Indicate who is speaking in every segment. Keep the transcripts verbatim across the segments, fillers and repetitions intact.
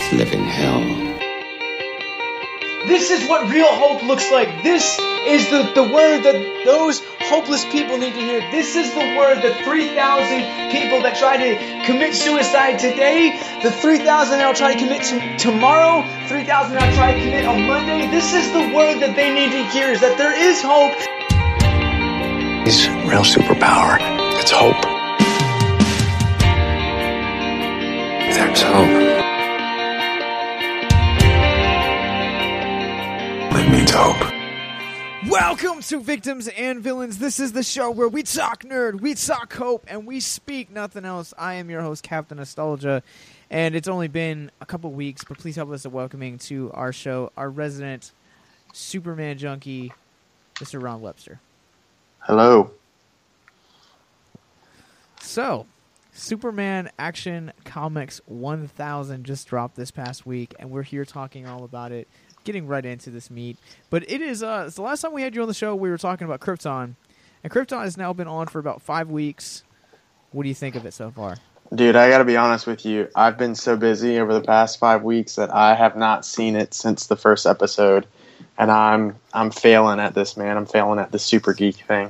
Speaker 1: living hell.
Speaker 2: This is what real hope looks like. This is the, the word that those hopeless people need to hear. This is the word that three thousand people that try to commit suicide today, the three thousand that will try to commit t- tomorrow, three thousand that will try to commit on Monday, this is the word that they need to hear, is that there is hope.
Speaker 3: His real superpower, it's hope. There's hope. It means hope.
Speaker 4: Welcome to Victims and Villains. This is the show where we talk nerd, we talk hope, and we speak nothing else. I am your host, Captain Nostalgia, and it's only been a couple weeks, but please help us in welcoming to our show our resident Superman junkie, Mister Ron Webster.
Speaker 5: Hello.
Speaker 4: So, Superman Action Comics one thousand just dropped this past week, and we're here talking all about it, getting right into this meat. But it is, uh, it's the last time we had you on the show, we were talking about Krypton, and Krypton has now been on for about five weeks. What do you think of it so far?
Speaker 5: Dude, I gotta be honest with you. I've been so busy over the past five weeks that I have not seen it since the first episode, and I'm I'm failing at this, man. I'm failing at the super geek thing.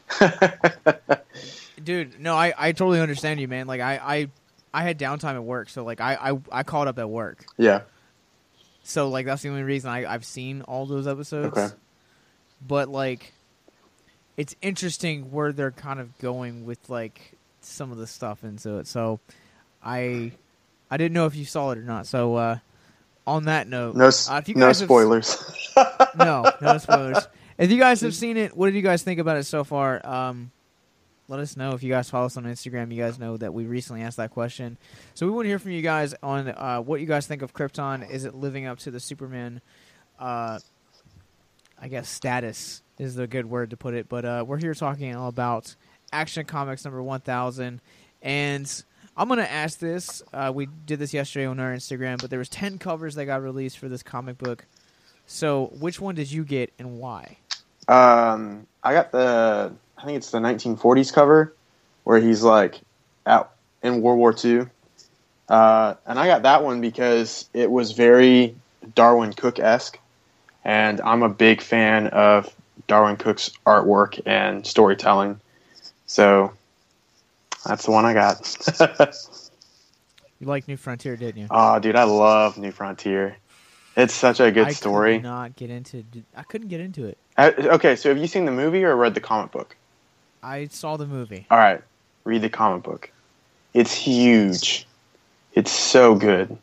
Speaker 4: Dude, no, I, I totally understand you, man. Like, I, I, I had downtime at work, so, like, I, I, I caught up at work.
Speaker 5: Yeah.
Speaker 4: So, like, that's the only reason I, I've seen all those episodes.
Speaker 5: Okay.
Speaker 4: But, like, it's interesting where they're kind of going with, like, some of the stuff into it. So, I I didn't know if you saw it or not. So, uh, on that note...
Speaker 5: No,
Speaker 4: uh, if you
Speaker 5: no
Speaker 4: guys
Speaker 5: spoilers.
Speaker 4: Have, no, no spoilers. If you guys have seen it, what did you guys think about it so far? Um... Let us know. If you guys follow us on Instagram, you guys know that we recently asked that question. So we want to hear from you guys on uh, what you guys think of Krypton. Is it living up to the Superman, uh, I guess, status is the good word to put it. But uh, we're here talking all about Action Comics number one thousand. And I'm going to ask this. Uh, we did this yesterday on our Instagram, but there was ten covers that got released for this comic book. So which one did you get and why?
Speaker 5: Um, I got the... I think it's the nineteen forties cover where he's like out in World War Two. Uh, and I got that one because it was very Darwin Cook-esque. And I'm a big fan of Darwin Cook's artwork and storytelling. So that's the one I got.
Speaker 4: You liked New Frontier, didn't you?
Speaker 5: Oh, dude, I love New Frontier. It's such a good
Speaker 4: I
Speaker 5: story.
Speaker 4: I could not get into I couldn't get into it.
Speaker 5: Uh, okay, so have you seen the movie or read the comic book?
Speaker 4: I saw the movie.
Speaker 5: All right, read the comic book. It's huge. It's so good.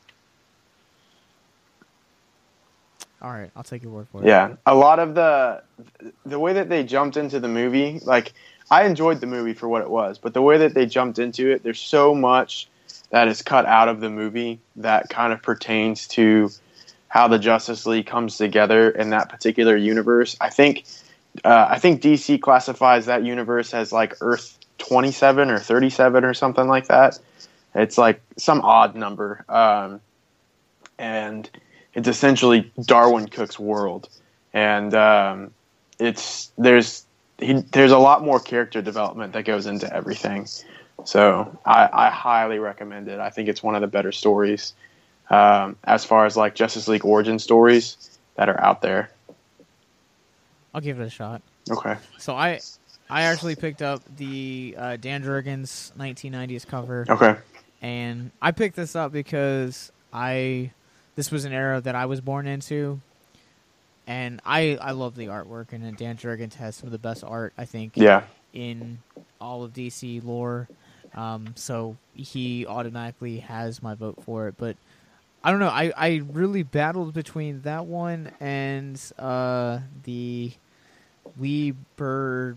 Speaker 4: All right, I'll take your word for it.
Speaker 5: Yeah, a lot of the the way that they jumped into the movie, like I enjoyed the movie for what it was, but the way that they jumped into it, there's so much that is cut out of the movie that kind of pertains to how the Justice League comes together in that particular universe. I think. Uh, I think D C classifies that universe as like Earth twenty-seven or thirty-seven or something like that. It's like some odd number. Um, and it's essentially Darwin Cook's world. And um, it's there's he, there's a lot more character development that goes into everything. So I, I highly recommend it. I think it's one of the better stories um, as far as like Justice League origin stories that are out there.
Speaker 4: I'll give it a shot.
Speaker 5: Okay.
Speaker 4: So I I actually picked up the uh, Dan Jurgens nineteen nineties cover.
Speaker 5: Okay.
Speaker 4: And I picked this up because I this was an era that I was born into. And I, I love the artwork, and Dan Jurgens has some of the best art, I think,
Speaker 5: yeah.
Speaker 4: in all of D C lore. Um, so he automatically has my vote for it. But I don't know. I, I really battled between that one and uh, the Lee Bernino,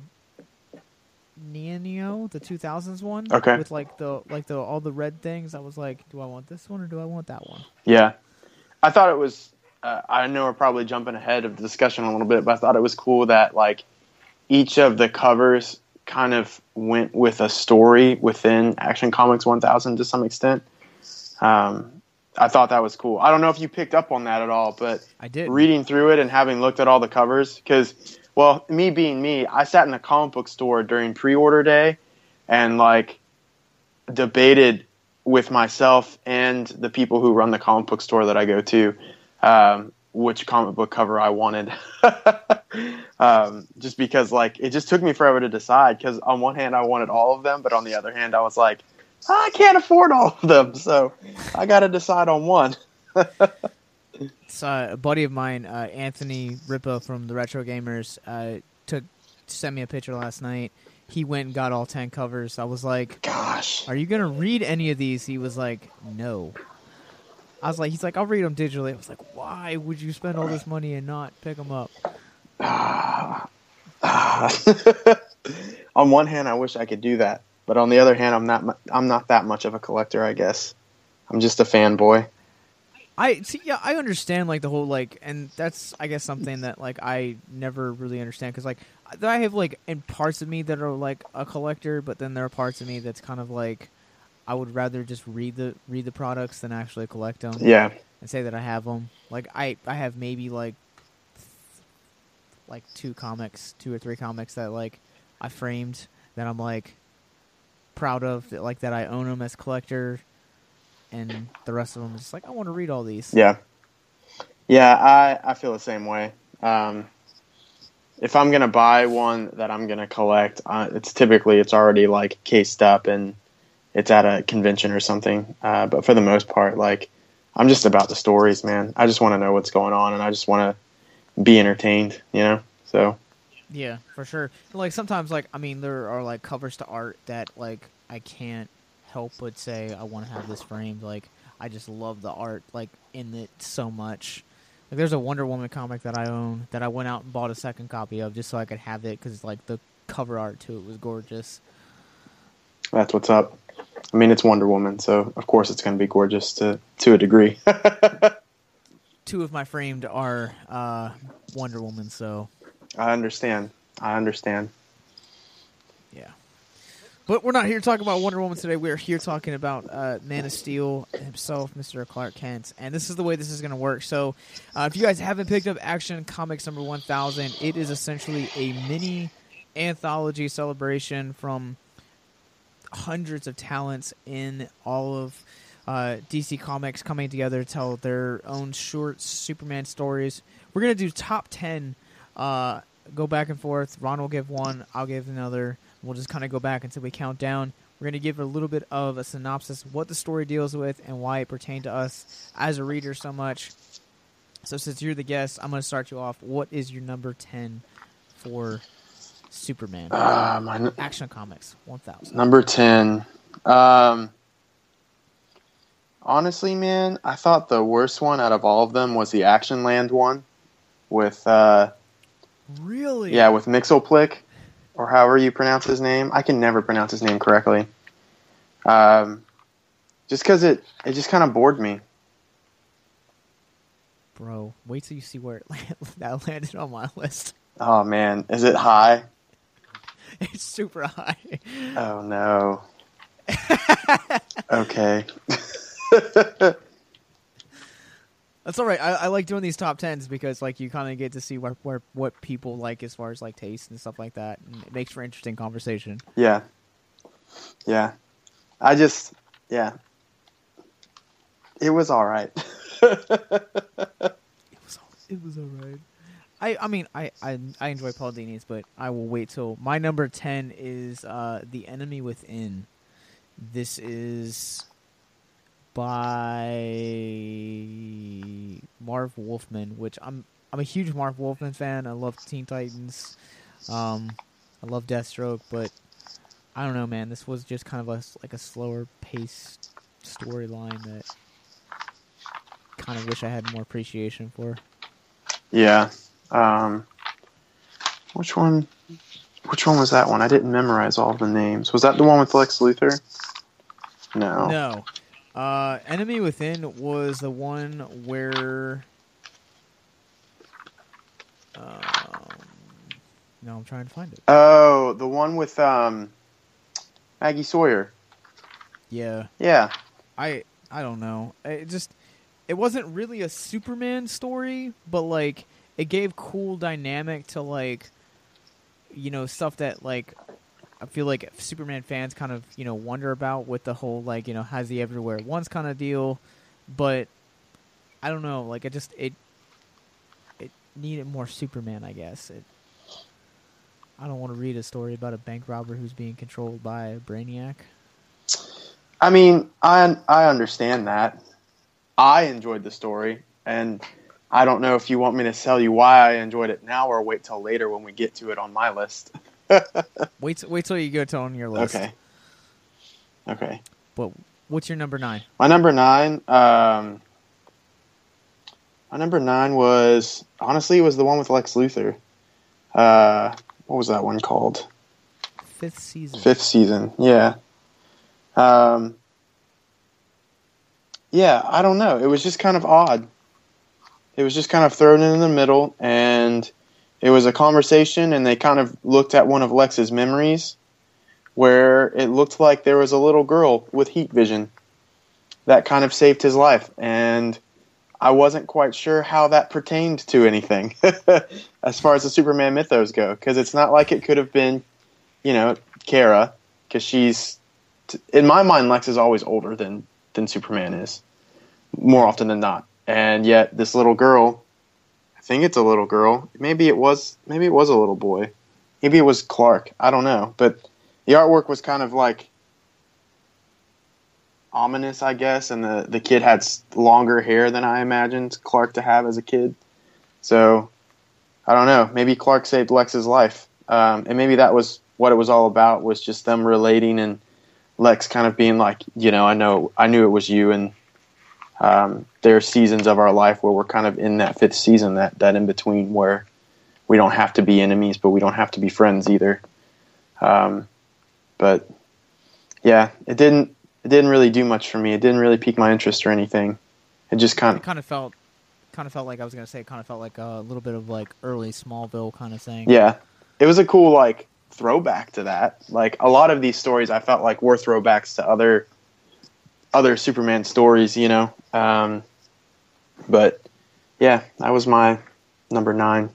Speaker 4: the two thousands one.
Speaker 5: Okay.
Speaker 4: With like the like the all the red things. I was like, do I want this one or do I want that one?
Speaker 5: Yeah, I thought it was. Uh, I know we're probably jumping ahead of the discussion a little bit, but I thought it was cool that like each of the covers kind of went with a story within Action Comics one thousand to some extent. Um, I thought that was cool. I don't know if you picked up on that at all, but
Speaker 4: I did.
Speaker 5: Reading through it and having looked at all the covers, because, well, me being me, I sat in a comic book store during pre-order day and, like, debated with myself and the people who run the comic book store that I go to, um, which comic book cover I wanted. um, just because, like, it just took me forever to decide. Because on one hand, I wanted all of them, but on the other hand, I was like, I can't afford all of them, so I got to decide on one.
Speaker 4: So uh, a buddy of mine, uh, Anthony Ripa from the Retro Gamers, uh, took sent me a picture last night. He went and got all ten covers. I was like,
Speaker 5: Gosh.
Speaker 4: "Are you gonna read any of these?" He was like, "No." I was like, "He's like, I'll read them digitally." I was like, "Why would you spend all this money and not pick them up?"
Speaker 5: On one hand, I wish I could do that, but on the other hand, I'm not. I'm not that much of a collector, I guess. I'm just a fanboy.
Speaker 4: I see. Yeah, I understand like the whole like, and that's I guess something that like I never really understand because like I have like in parts of me that are like a collector, but then there are parts of me that's kind of like I would rather just read the read the products than actually collect them.
Speaker 5: Yeah,
Speaker 4: and say that I have them. Like I I have maybe like like two comics, two or three comics that like I framed that I'm like proud of, that, like that I own them as collector. And the rest of them is just like, I want to read all these.
Speaker 5: Yeah. Yeah, I, I feel the same way. Um, if I'm going to buy one that I'm going to collect, uh, it's typically, it's already like cased up and it's at a convention or something. Uh, but for the most part, like, I'm just about the stories, man. I just want to know what's going on and I just want to be entertained, you know? So.
Speaker 4: Yeah, for sure. Like sometimes, like, I mean, there are like covers to art that like I can't help but say I want to have this framed. Like I just love the art like in it so much. Like there's a Wonder Woman comic that I own that I went out and bought a second copy of just so I could have it because like the cover art to it was gorgeous.
Speaker 5: That's what's up. I mean, it's Wonder Woman, so of course it's going to be gorgeous to to a degree.
Speaker 4: Two of my framed are uh, Wonder Woman, so
Speaker 5: I understand. I understand.
Speaker 4: Yeah. But we're not here to talk about Wonder Woman today. We're here talking about uh, Man of Steel himself, Mister Clark Kent. And this is the way this is going to work. So uh, if you guys haven't picked up Action Comics number one thousand, it is essentially a mini anthology celebration from hundreds of talents in all of uh, D C Comics coming together to tell their own short Superman stories. We're going to do top ten, uh, go back and forth. Ron will give one, I'll give another. We'll just kind of go back until we count down. We're going to give a little bit of a synopsis, what the story deals with, and why it pertained to us as a reader so much. So since you're the guest, I'm going to start you off. What is your number ten for Superman?
Speaker 5: Uh, my n-
Speaker 4: Action Comics one thousand.
Speaker 5: Number ten. Um, honestly, man, I thought the worst one out of all of them was the Action Land one. With, uh,
Speaker 4: Really?
Speaker 5: yeah, with Mixelplick. Or however you pronounce his name. I can never pronounce his name correctly. Um, just because it, it just kind of bored me.
Speaker 4: Bro, wait till you see where it land- that landed on my list.
Speaker 5: Oh, man. Is it high?
Speaker 4: It's super high.
Speaker 5: Oh, no. Okay.
Speaker 4: That's all right. I, I like doing these top tens because like you kind of get to see where, where what people like as far as like taste and stuff like that, and it makes for interesting conversation.
Speaker 5: Yeah. Yeah. I just, yeah. It was all right.
Speaker 4: It was it was all right. I, I mean I, I I enjoy Paul Dini's, but I will wait till my number ten is uh, The Enemy Within. This is by Marv Wolfman, which I'm I'm a huge Marv Wolfman fan. I love Teen Titans. Um, I love Deathstroke, but I don't know, man. This was just kind of a like a slower paced storyline that kind of wish I had more appreciation for.
Speaker 5: Yeah. Um, which one? Which one was that one? I didn't memorize all the names. Was that the one with Lex Luthor? No.
Speaker 4: No. Uh, Enemy Within was the one where... Um, no, I'm trying to find it.
Speaker 5: Oh, the one with um, Maggie Sawyer.
Speaker 4: Yeah.
Speaker 5: Yeah.
Speaker 4: I I don't know. It just... It wasn't really a Superman story, but, like, it gave cool dynamic to, like, you know, stuff that, like, I feel like Superman fans kind of, you know, wonder about with the whole, like, you know, has he everywhere at once kind of deal. But I don't know. Like, it just, it, it needed more Superman, I guess. It, I don't want to read a story about a bank robber who's being controlled by a Brainiac.
Speaker 5: I mean, I I understand that. I enjoyed the story, and I don't know if you want me to tell you why I enjoyed it now or wait till later when we get to it on my list.
Speaker 4: wait, t- wait till you go to on your list.
Speaker 5: Okay. Okay.
Speaker 4: But what's your number nine?
Speaker 5: My number nine, um, my number nine was honestly it was the one with Lex Luthor. Uh, what was that one called?
Speaker 4: Fifth season.
Speaker 5: Fifth season. Yeah. Um. Yeah, I don't know. It was just kind of odd. It was just kind of thrown in the middle, and it was a conversation, and they kind of looked at one of Lex's memories where it looked like there was a little girl with heat vision that kind of saved his life, and I wasn't quite sure how that pertained to anything as far as the Superman mythos go, because it's not like it could have been, you know, Kara, because she's, in my mind, Lex is always older than, than Superman is, more often than not. And yet, this little girl, I think it's a little girl. Maybe it was. Maybe it was a little boy. Maybe it was Clark. I don't know. But the artwork was kind of like ominous, I guess. And the the kid had longer hair than I imagined Clark to have as a kid. So I don't know. Maybe Clark saved Lex's life, um, and maybe that was what it was all about. Was just them relating and Lex kind of being like, you know, I know, I knew it was you, and Um, there are seasons of our life where we're kind of in that fifth season, that, that in between where we don't have to be enemies, but we don't have to be friends either. Um, but yeah, it didn't, it didn't really do much for me. It didn't really pique my interest or anything. It just kind
Speaker 4: It
Speaker 5: of,
Speaker 4: kind of felt, kind of felt like I was gonna say, it kind of felt like a little bit of like early Smallville kind of thing.
Speaker 5: yeah, it was a cool like throwback to that. Like a lot of these stories, I felt like were throwbacks to other other Superman stories, you know. Um, but yeah, that was my number nine.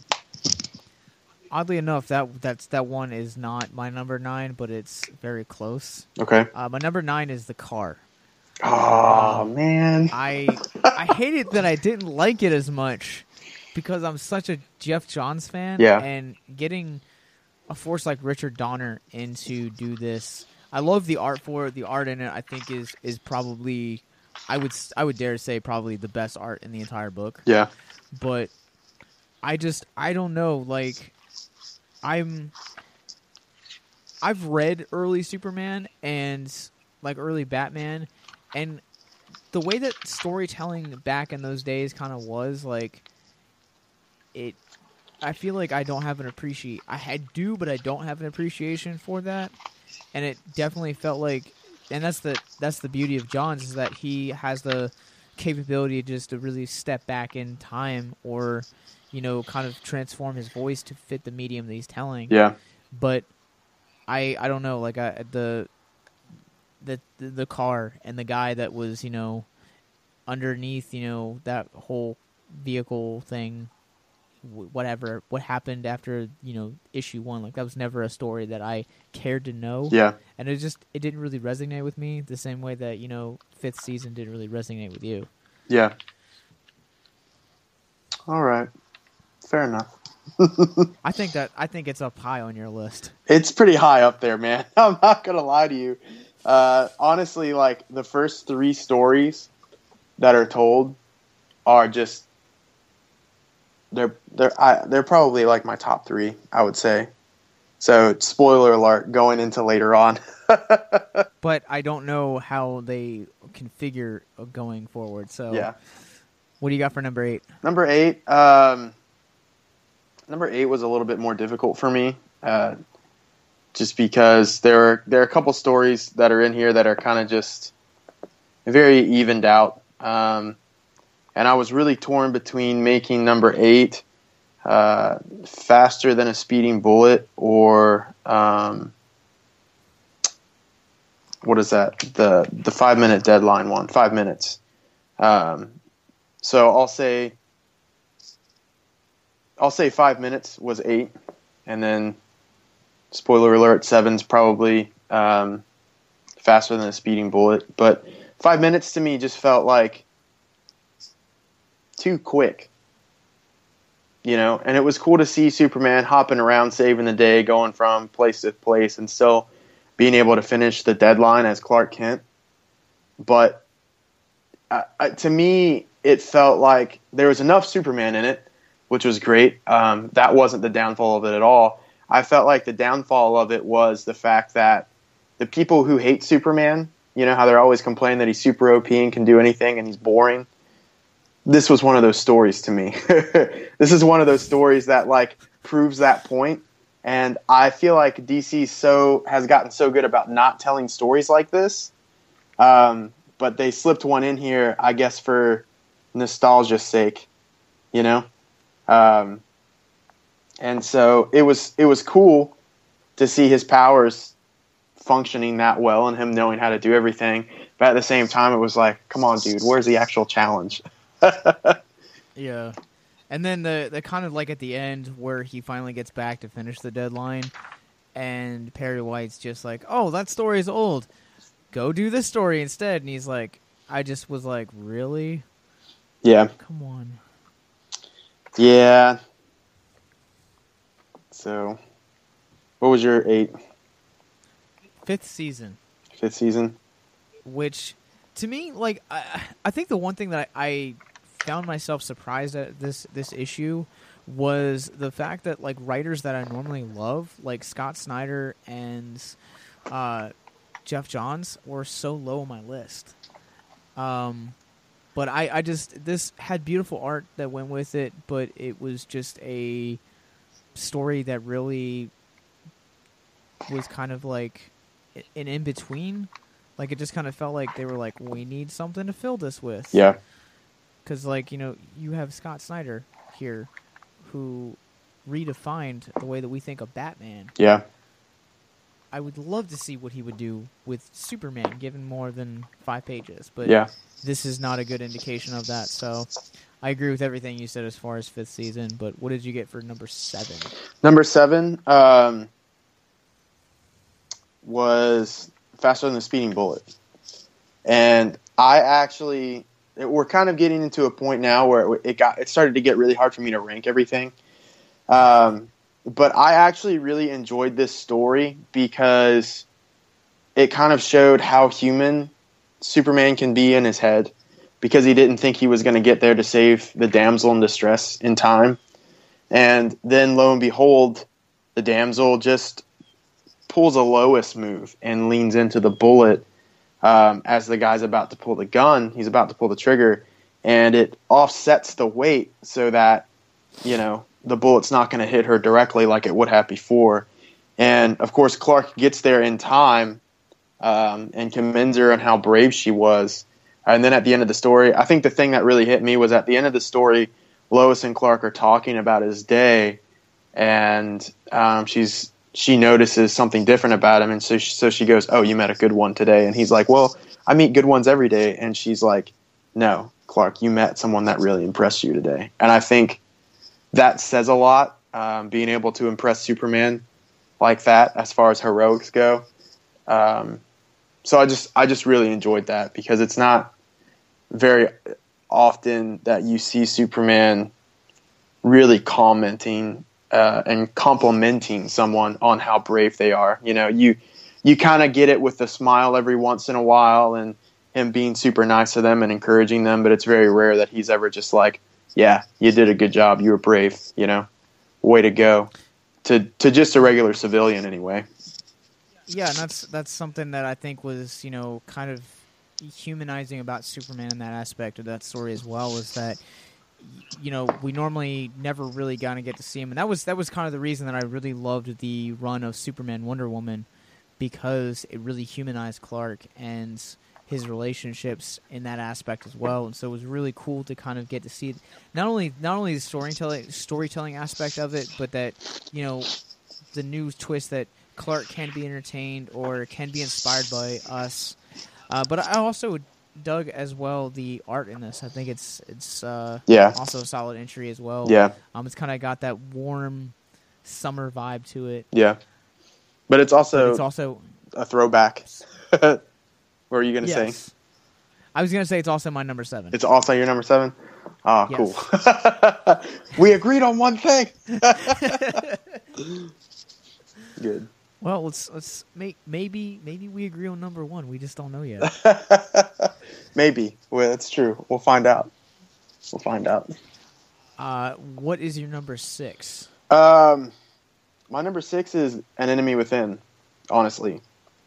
Speaker 4: Oddly enough, that that's that one is not my number nine, but it's very close.
Speaker 5: Okay.
Speaker 4: Uh, my number nine is the car.
Speaker 5: Oh
Speaker 4: Um,
Speaker 5: man.
Speaker 4: I I hated that I didn't like it as much because I'm such a Jeff Johns fan.
Speaker 5: Yeah.
Speaker 4: And getting a force like Richard Donner in to do this, I love the art for it. The art in it, I think, is is probably, I would I would dare say, probably the best art in the entire book.
Speaker 5: Yeah.
Speaker 4: But I just I don't know. Like I'm I've read early Superman and like early Batman, and the way that storytelling back in those days kind of was like it. I feel like I don't have an appreciate. I do, but I don't have an appreciation for that. And it definitely felt like, and that's the that's the beauty of Johns, is that he has the capability just to really step back in time, or, you know, kind of transform his voice to fit the medium that he's telling.
Speaker 5: Yeah.
Speaker 4: But I I don't know, like I, the the the car and the guy that was, you know, underneath, you know, that whole vehicle thing. Whatever, what happened after, you know, issue one, like that was never a story that I cared to know.
Speaker 5: Yeah.
Speaker 4: And it just, it didn't really resonate with me the same way that, you know, fifth season didn't really resonate with you.
Speaker 5: Yeah. All right. Fair enough.
Speaker 4: I think that, I think it's up high on your list.
Speaker 5: It's pretty high up there, man. I'm not going to lie to you. Uh, honestly, like the first three stories that are told are just, They're they're I, they're probably like my top three, I would say. So spoiler alert, going into later on.
Speaker 4: But I don't know how they configure going forward. So
Speaker 5: Yeah.
Speaker 4: What do you got for number eight?
Speaker 5: Number eight. Um, number eight was a little bit more difficult for me, uh, just because there are there are a couple stories that are in here that are kind of just very evened out. Um, And I was really torn between making number eight uh, Faster Than a Speeding Bullet, or um, what is that? The the five minute deadline one, five minutes. Um, so I'll say I'll say five minutes was eight, and then spoiler alert, seven's probably um, faster than a speeding bullet. But five minutes to me just felt like too quick. You know, and it was cool to see Superman hopping around, saving the day, going from place to place, and still being able to finish the deadline as Clark Kent. But uh, to me, it felt like there was enough Superman in it, which was great. Um, that wasn't the downfall of it at all. I felt like the downfall of it was the fact that the people who hate Superman, you know how they're always complaining that he's super O P and can do anything and he's boring. This was one of those stories to me. This is one of those stories that like proves that point. And I feel like D C so has gotten so good about not telling stories like this. Um, but they slipped one in here, I guess, for nostalgia's sake, you know? Um, and so it was, it was cool to see his powers functioning that well and him knowing how to do everything. But at the same time, it was like, come on, dude, where's the actual challenge?
Speaker 4: Yeah. And then the the kind of like at the end where he finally gets back to finish the deadline and Perry White's just like, oh, that story's old. Go do this story instead. And he's like, I just was like, really?
Speaker 5: Yeah.
Speaker 4: Come on.
Speaker 5: Yeah. So, what was your eight?
Speaker 4: Fifth season.
Speaker 5: Fifth season?
Speaker 4: Which, to me, like, I, I think the one thing that I, I found myself surprised at this this issue was the fact that like writers that I normally love, like Scott Snyder and uh, Jeff Johns, were so low on my list. Um, but I, I just this had beautiful art that went with it, but it was just a story that really was kind of like an in between. Like it just kind of felt like they were like, we need something to fill this with.
Speaker 5: Yeah.
Speaker 4: Because, like, you know, you have Scott Snyder here who redefined the way that we think of Batman.
Speaker 5: Yeah.
Speaker 4: I would love to see what he would do with Superman, given more than five pages. But
Speaker 5: yeah.
Speaker 4: This is not a good indication of that. So I agree with everything you said as far as fifth season. But what did you get for number seven?
Speaker 5: Number seven um, was Faster Than the Speeding Bullet. And I actually... We're kind of getting into a point now where it got it started to get really hard for me to rank everything. Um, but I actually really enjoyed this story because it kind of showed how human Superman can be in his head, because he didn't think he was going to get there to save the damsel in distress in time. And then lo and behold, the damsel just pulls a Lois move and leans into the bullet. Um, as the guy's about to pull the gun, he's about to pull the trigger, and it offsets the weight so that, you know, the bullet's not going to hit her directly like it would have before. And, of course, Clark gets there in time um, and commends her on how brave she was. And then at the end of the story, I think the thing that really hit me was at the end of the story, Lois and Clark are talking about his day, and um, she's she notices something different about him, and so she, so she goes, oh, you met a good one today. And he's like, well, I meet good ones every day. And she's like, no, Clark, you met someone that really impressed you today. And I think that says a lot, um, being able to impress Superman like that as far as heroics go. Um, so I just I just really enjoyed that, because it's not very often that you see Superman really commenting Uh, and complimenting someone on how brave they are. You know, you you kind of get it with a smile every once in a while, and him being super nice to them and encouraging them, but it's very rare that he's ever just like, yeah, you did a good job, you were brave, you know, way to go. To to just a regular civilian anyway.
Speaker 4: Yeah, and that's that's something that I think was, you know, kind of humanizing about Superman in that aspect of that story as well, was that, you know, we normally never really got to get to see him, and that was that was kind of the reason that I really loved the run of Superman Wonder Woman, because it really humanized Clark and his relationships in that aspect as well. And so it was really cool to kind of get to see not only not only the storytelling storytelling aspect of it, but that, you know, the new twist that Clark can be entertained or can be inspired by us. Uh, but I also dug as well the art in this. I think it's it's uh,
Speaker 5: yeah.
Speaker 4: also a solid entry as well.
Speaker 5: Yeah.
Speaker 4: Um, it's kind of got that warm summer vibe to it.
Speaker 5: Yeah. But it's also,
Speaker 4: But it's also
Speaker 5: a throwback. What were you going to
Speaker 4: yes.
Speaker 5: say?
Speaker 4: I was going to say it's also my number seven.
Speaker 5: It's also your number seven? Oh,
Speaker 4: Yes.
Speaker 5: cool. We agreed on one thing. Good.
Speaker 4: Well, let's let's make maybe maybe we agree on number one. We just don't know yet.
Speaker 5: Maybe. Well, that's true. We'll find out. We'll find out.
Speaker 4: Uh, what is your number six?
Speaker 5: Um, my number six is An Enemy Within, honestly.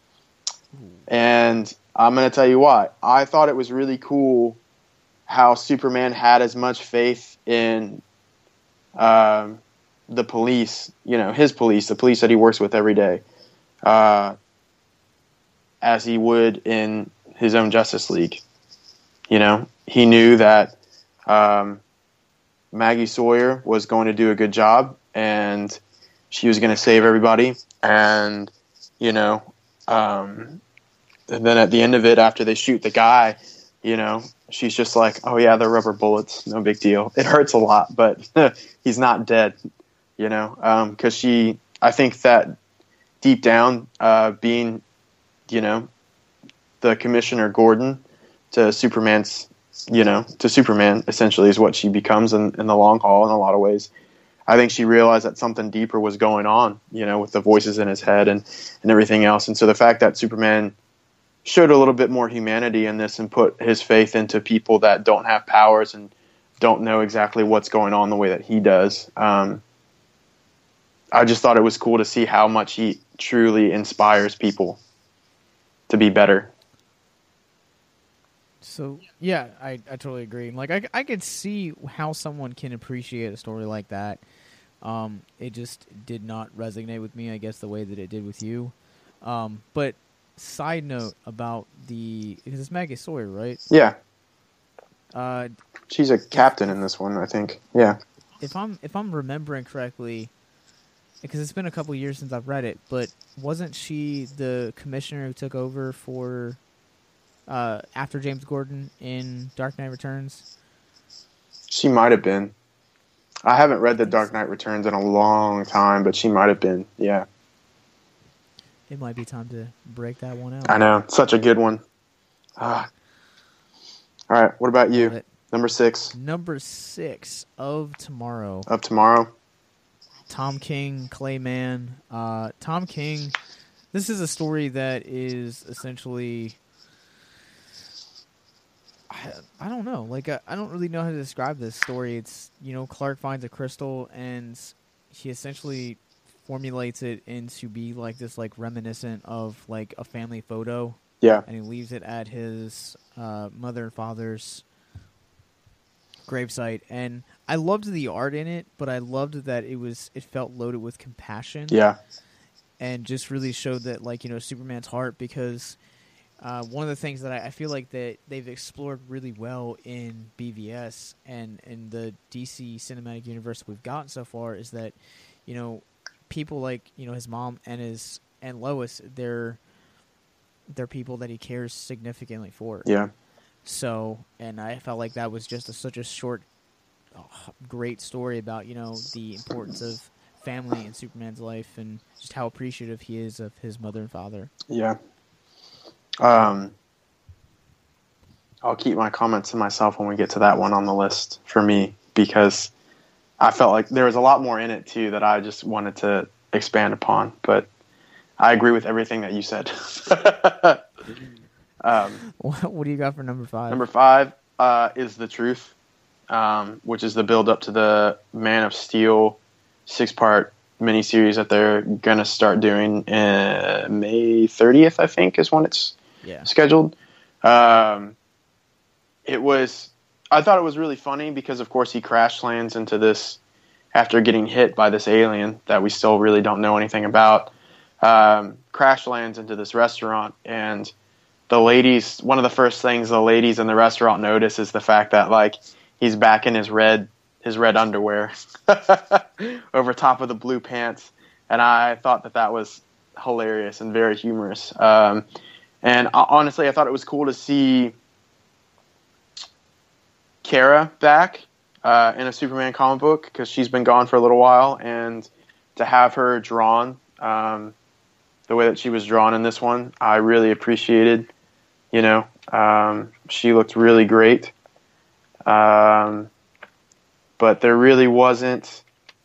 Speaker 5: And I'm going to tell you why. I thought it was really cool how Superman had as much faith in um, the police, you know, his police, the police that he works with every day, uh, as he would in his own Justice League. You know, he knew that um, Maggie Sawyer was going to do a good job and she was going to save everybody. And, you know, um, and then at the end of it, after they shoot the guy, you know, she's just like, oh, yeah, they're rubber bullets. No big deal. It hurts a lot, but he's not dead, you know, because um, she, I think that deep down, uh, being, you know, the Commissioner Gordon to Superman's, you know, to Superman essentially is what she becomes in, in the long haul in a lot of ways. I think she realized that something deeper was going on, you know, with the voices in his head and, and everything else. And so the fact that Superman showed a little bit more humanity in this and put his faith into people that don't have powers and don't know exactly what's going on the way that he does. Um, I just thought it was cool to see how much he truly inspires people to be better.
Speaker 4: So yeah, I, I totally agree. Like I, I could see how someone can appreciate a story like that. Um, it just did not resonate with me, I guess, the way that it did with you. Um, but side note about the because it's Maggie Sawyer, right?
Speaker 5: Yeah,
Speaker 4: Uh,
Speaker 5: she's a captain in this one, I think. Yeah,
Speaker 4: if I'm if I'm remembering correctly, because it's been a couple years since I've read it, but wasn't she the commissioner who took over for uh, after James Gordon in Dark Knight Returns?
Speaker 5: she might have been. I haven't read The Dark Knight Returns in a long time, but she might have been. Yeah,
Speaker 4: It might be time to break that one out.
Speaker 5: I know. Such a good one. Ah. All right, what about you?
Speaker 4: Love it.
Speaker 5: Number six,
Speaker 4: Number six of Tomorrow.
Speaker 5: Up Tomorrow.
Speaker 4: Tom King, Clayman. Uh, Tom King, this is a story that is essentially, I, I don't know, like I, I don't really know how to describe this story. It's, you know, Clark finds a crystal and he essentially formulates it into be like this, like reminiscent of like a family photo,
Speaker 5: Yeah,
Speaker 4: and he leaves it at his uh, mother and father's gravesite. And I loved the art in it, but I loved that it was it felt loaded with compassion.
Speaker 5: yeah,
Speaker 4: And just really showed that, like, you know, Superman's heart, because uh, one of the things that I, I feel like that they've explored really well in B V S and in the D C cinematic universe we've gotten so far is that, you know, people like, you know, his mom and his and Lois, they're they're people that he cares significantly for.
Speaker 5: yeah,
Speaker 4: So, and I felt like that was just a, such a short, oh, great story about, you know, the importance of family in Superman's life and just how appreciative he is of his mother and father.
Speaker 5: yeah. Um, I'll keep my comments to myself when we get to that one on the list for me, because I felt like there was a lot more in it too that I just wanted to expand upon, but I agree with everything that you said. um,
Speaker 4: What, what do you got for number five?
Speaker 5: Number five uh, is The Truth, um, which is the build up to the Man of Steel six-part miniseries that they're going to start doing uh, May thirtieth, I think, is when it's
Speaker 4: yeah.
Speaker 5: scheduled. Um, it was, I thought it was really funny because, of course, he crash lands into this after getting hit by this alien that we still really don't know anything about. Um, crash lands into this restaurant, and the ladies, one of the first things the ladies in the restaurant notice is the fact that, like, he's back in his red his red underwear over top of the blue pants, and I thought that that was hilarious and very humorous. Um, and uh, honestly, I thought it was cool to see Kara back uh, in a Superman comic book, because she's been gone for a little while, and to have her drawn um, the way that she was drawn in this one, I really appreciated. You know, um, she looked really great. Um, but there really wasn't.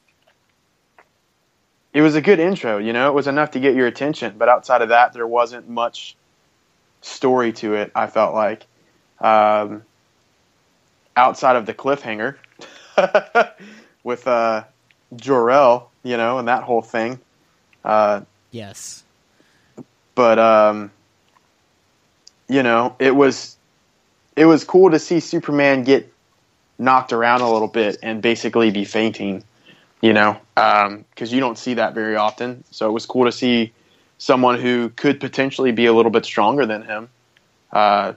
Speaker 5: It was a good intro, you know. It was enough to get your attention, but outside of that, there wasn't much story to it. I felt like, um, outside of the cliffhanger with uh, Jor-El, you know, and that whole thing. Uh,
Speaker 4: yes,
Speaker 5: but um, you know, it was it was cool to see Superman get knocked around a little bit and basically be fainting. You know, because um, you don't see that very often. So it was cool to see someone who could potentially be a little bit stronger than him. Uh,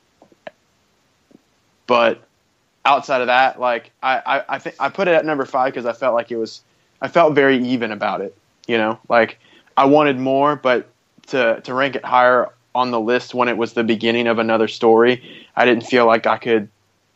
Speaker 5: but outside of that, like I, I, I think I put it at number five because I felt like it was, I felt very even about it. You know, like I wanted more, but to to rank it higher on the list when it was the beginning of another story, I didn't feel like I could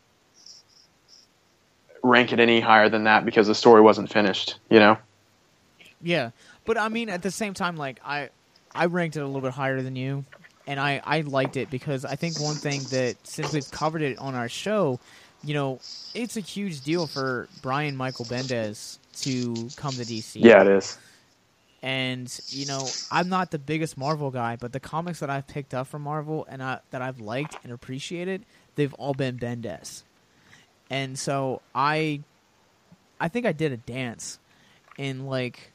Speaker 5: rank it any higher than that because the story wasn't finished, you know?
Speaker 4: Yeah. But I mean, at the same time, like I, I ranked it a little bit higher than you, and I, I liked it because I think one thing that, since we've covered it on our show, you know, it's a huge deal for Brian Michael Bendis to come to D C.
Speaker 5: Yeah, it is.
Speaker 4: And, you know, I'm not the biggest Marvel guy, but the comics that I've picked up from Marvel and I, that I've liked and appreciated, they've all been Bendis. And so I, I think I did a dance in like,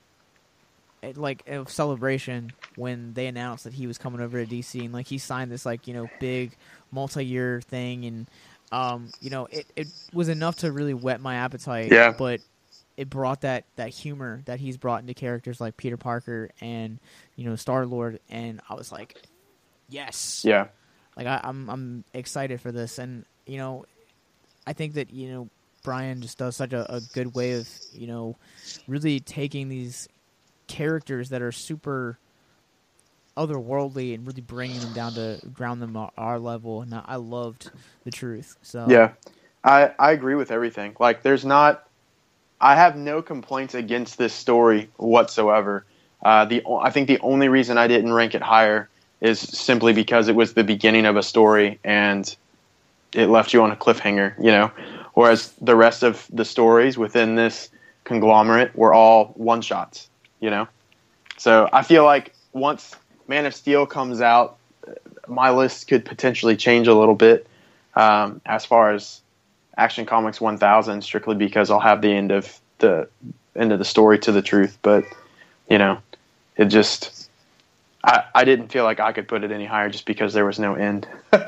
Speaker 4: at like a celebration when they announced that he was coming over to D C, and like he signed this like, you know, big multi-year thing, and um, you know, it, it was enough to really whet my appetite.
Speaker 5: Yeah.
Speaker 4: But it brought that that humor that he's brought into characters like Peter Parker and, you know, Star-Lord, and I was like, yes.
Speaker 5: Yeah.
Speaker 4: Like I, I'm I'm excited for this, and you know. I think that, you know, Brian just does such a, a good way of, you know, really taking these characters that are super otherworldly and really bringing them down to ground them at our level. And I loved the truth. So
Speaker 5: yeah, I, I agree with everything. Like, there's not, I have no complaints against this story whatsoever. Uh, the I think the only reason I didn't rank it higher is simply because it was the beginning of a story and it left you on a cliffhanger, you know, whereas the rest of the stories within this conglomerate were all one-shots, you know. So I feel like once Man of Steel comes out, my list could potentially change a little bit um, as far as Action Comics one thousand, strictly because I'll have the end of the end of the story to the truth. But, you know, it just, I, I didn't feel like I could put it any higher just because there was no end.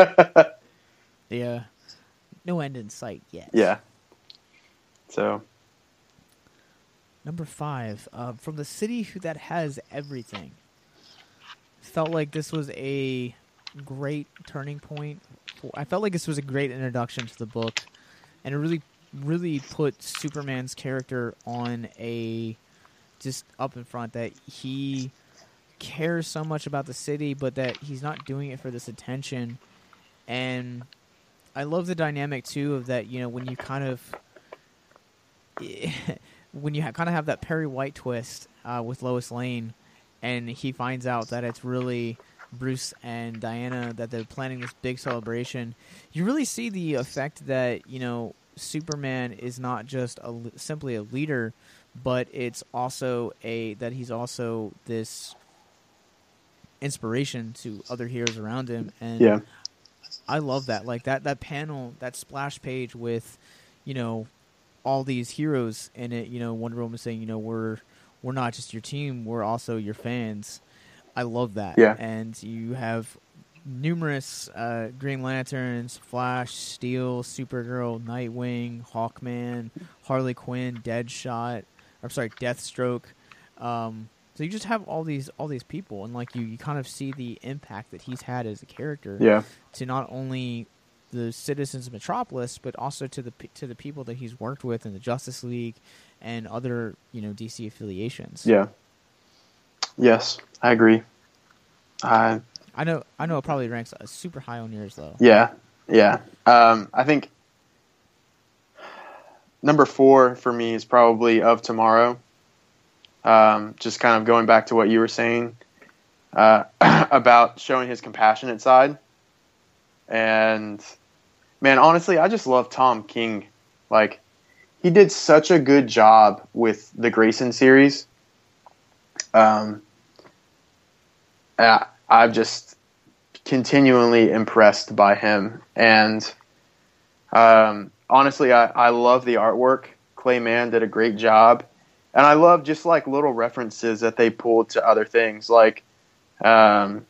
Speaker 4: Yeah. No end in sight yet.
Speaker 5: Yeah. So.
Speaker 4: Number five, uh, from the city that has everything. Felt like this was a great turning point. I felt like this was a great introduction to the book, and it really, really put Superman's character on a, just up in front, that he cares so much about the city, but that he's not doing it for this attention. And I love the dynamic too of that, you know, when you kind of when you ha- kind of have that Perry White twist uh, with Lois Lane, and he finds out that it's really Bruce and Diana, that they're planning this big celebration. You really see the effect that, you know, Superman is not just a, simply a leader, but it's also a that he's also this inspiration to other heroes around him. And
Speaker 5: yeah.
Speaker 4: I love that. Like that, that panel, that splash page with, you know, all these heroes in it. You know, Wonder Woman saying, you know, we're we're not just your team, we're also your fans. I love that.
Speaker 5: Yeah.
Speaker 4: And you have numerous uh, Green Lanterns, Flash, Steel, Supergirl, Nightwing, Hawkman, Harley Quinn, Deadshot. I'm sorry, Deathstroke. Um, so you just have all these all these people, and like you, you kind of see the impact that he's had as a character.
Speaker 5: Yeah.
Speaker 4: To not only the citizens of Metropolis, but also to the to the people that he's worked with in the Justice League and other, you know, D C affiliations.
Speaker 5: Yeah. Yes, I agree. I
Speaker 4: I know I know it probably ranks uh, super high on yours though.
Speaker 5: Yeah, yeah. Um, I think number four for me is probably Of Tomorrow. Um, just kind of going back to what you were saying. uh, about showing his compassionate side. And man, honestly, I just love Tom King. Like, he did such a good job with the Grayson series. Um, I, I'm just continually impressed by him. And um, honestly, I, I love the artwork. Clay Mann did a great job. And I love just like little references that they pulled to other things. Like, um,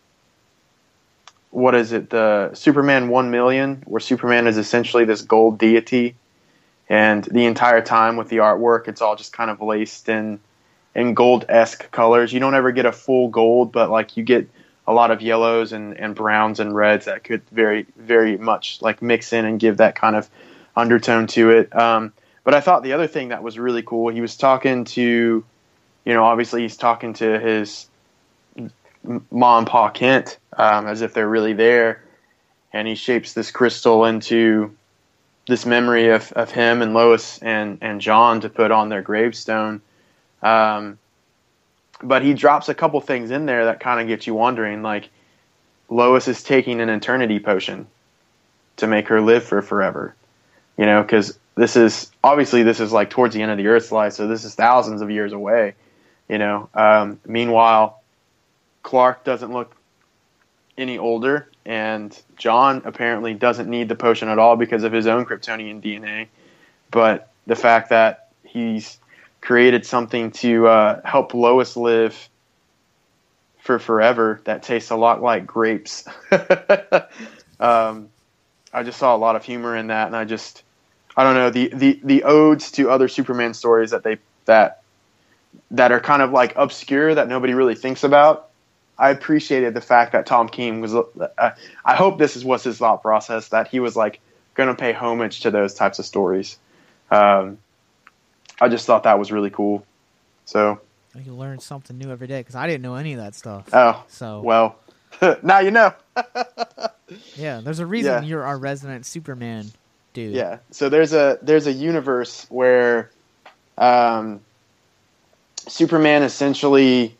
Speaker 5: what is it? The Superman one million, where Superman is essentially this gold deity. And the entire time with the artwork, it's all just kind of laced in, in gold-esque colors. You don't ever get a full gold, but like you get a lot of yellows and, and browns and reds that could very, very much like mix in and give that kind of undertone to it. Um, but I thought the other thing that was really cool, he was talking to, you know, obviously he's talking to his Ma and Pa Kent um, as if they're really there. And he shapes this crystal into this memory of, of him and Lois and, and John to put on their gravestone. Um, but he drops a couple things in there that kind of get you wondering, like Lois is taking an eternity potion to make her live for forever, you know, because this is obviously this is like towards the end of the Earth's life. So this is thousands of years away, you know. Um, meanwhile, Clark doesn't look any older, and John apparently doesn't need the potion at all because of his own Kryptonian D N A. But the fact that he's created something to uh, help Lois live for forever that tastes a lot like grapes. um, I just saw a lot of humor in that, and I just, I don't know, the, the, the odes to other Superman stories that they that that are kind of like obscure that nobody really thinks about. I appreciated the fact that Tom King was, uh, I hope this is what's his thought process, that he was like going to pay homage to those types of stories. Um, I just thought that was really cool. So
Speaker 4: you learn something new every day, because I didn't know any of that stuff.
Speaker 5: Oh,
Speaker 4: so
Speaker 5: well, now you know.
Speaker 4: Yeah, there's a reason
Speaker 5: Yeah.
Speaker 4: you're our resident Superman dude.
Speaker 5: Yeah. So there's a there's a universe where um, Superman essentially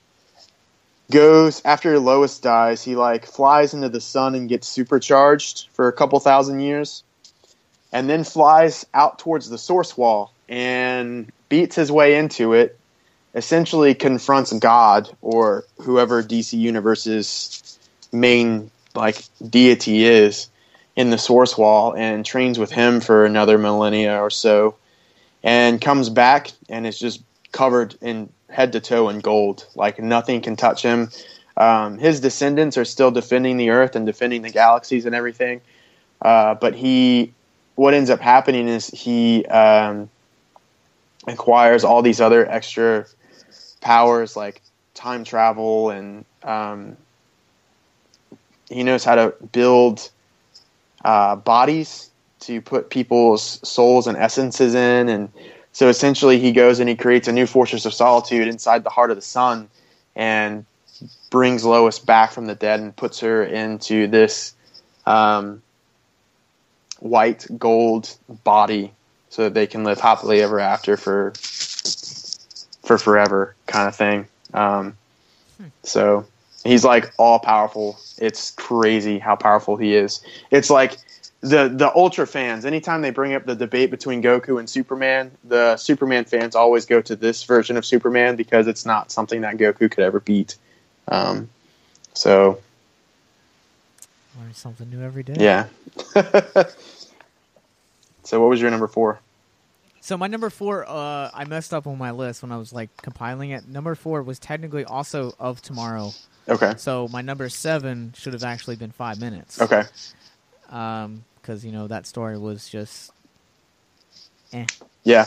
Speaker 5: goes after Lois dies. He like flies into the sun and gets supercharged for a couple thousand years, and then flies out towards the source wall and beats his way into it. Essentially confronts God or whoever D C Universe's main like deity is in the source wall, and trains with him for another millennia or so, and comes back and is just covered in head to toe in gold. Like nothing can touch him. Um, his descendants are still defending the Earth and defending the galaxies and everything. Uh, but he, what ends up happening is he um, acquires all these other extra powers like time travel, and um, he knows how to build uh, bodies to put people's souls and essences in. And so essentially he goes and he creates a new Fortress of Solitude inside the heart of the sun and brings Lois back from the dead and puts her into this um, white gold body so that they can live happily ever after for for forever, kind of thing. Um, hmm. So he's like all powerful. It's crazy how powerful he is. It's like the the Ultra fans, anytime they bring up the debate between Goku and Superman, the Superman fans always go to this version of Superman because it's not something that Goku could ever beat. Um, so
Speaker 4: learn something new every day.
Speaker 5: Yeah. So what was your number four?
Speaker 4: So my number four, uh, I messed up on my list when I was like compiling it. Number four was technically also of tomorrow.
Speaker 5: Okay.
Speaker 4: So my number seven should have actually been five minutes.
Speaker 5: Okay.
Speaker 4: Um, because you know that story was just, eh.
Speaker 5: Yeah.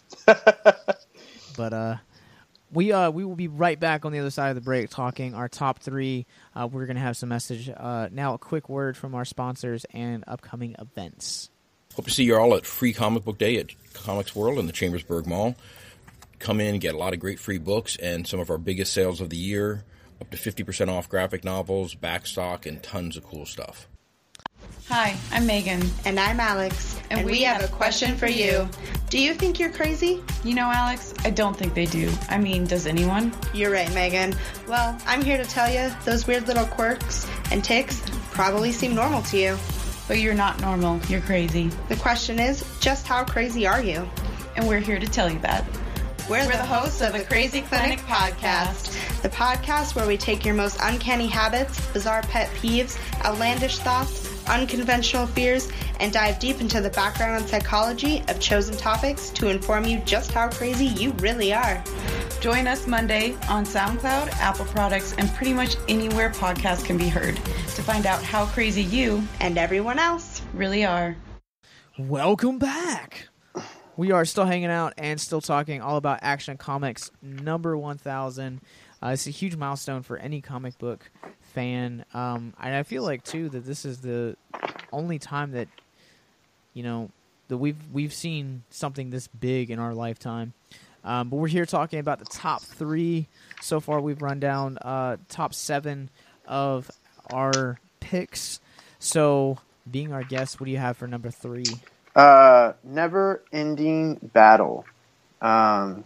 Speaker 4: But uh, we uh we will be right back on the other side of the break talking our top three. Uh, we're gonna have some message. Uh, now a quick word from our sponsors and upcoming events.
Speaker 1: Hope to see you all at Free Comic Book Day at Comics World in the Chambersburg Mall. Come in and get a lot of great free books and some of our biggest sales of the year, up to fifty percent off graphic novels, backstock, and tons of cool stuff.
Speaker 6: Hi, I'm Megan.
Speaker 7: And I'm Alex.
Speaker 6: And, and we, we have a question for you. Do you think you're crazy?
Speaker 7: You know, Alex, I don't think they do. I mean, does anyone?
Speaker 6: You're right, Megan. Well, I'm here to tell you, those weird little quirks and tics probably seem normal to you.
Speaker 7: But you're not normal. You're crazy.
Speaker 6: The question is, just how crazy are you?
Speaker 7: And we're here to tell you that.
Speaker 6: We're, We're the hosts of the Crazy Clinic podcast, the podcast where we take your most uncanny habits, bizarre pet peeves, outlandish thoughts, unconventional fears, and dive deep into the background and psychology of chosen topics to inform you just how crazy you really are.
Speaker 7: Join us Monday on SoundCloud, Apple products, and pretty much anywhere podcasts can be heard to find out how crazy you
Speaker 6: and everyone else
Speaker 7: really are.
Speaker 4: Welcome back. We are still hanging out and still talking all about Action Comics number one thousand. Uh, it's a huge milestone for any comic book fan. Um, and I feel like, too, that this is the only time that, you know, that we've we've seen something this big in our lifetime. Um, but we're here talking about the top three. So far, we've run down uh, top seven of our picks. So, being our guest, what do you have for number three?
Speaker 5: Uh, Never Ending Battle. Um,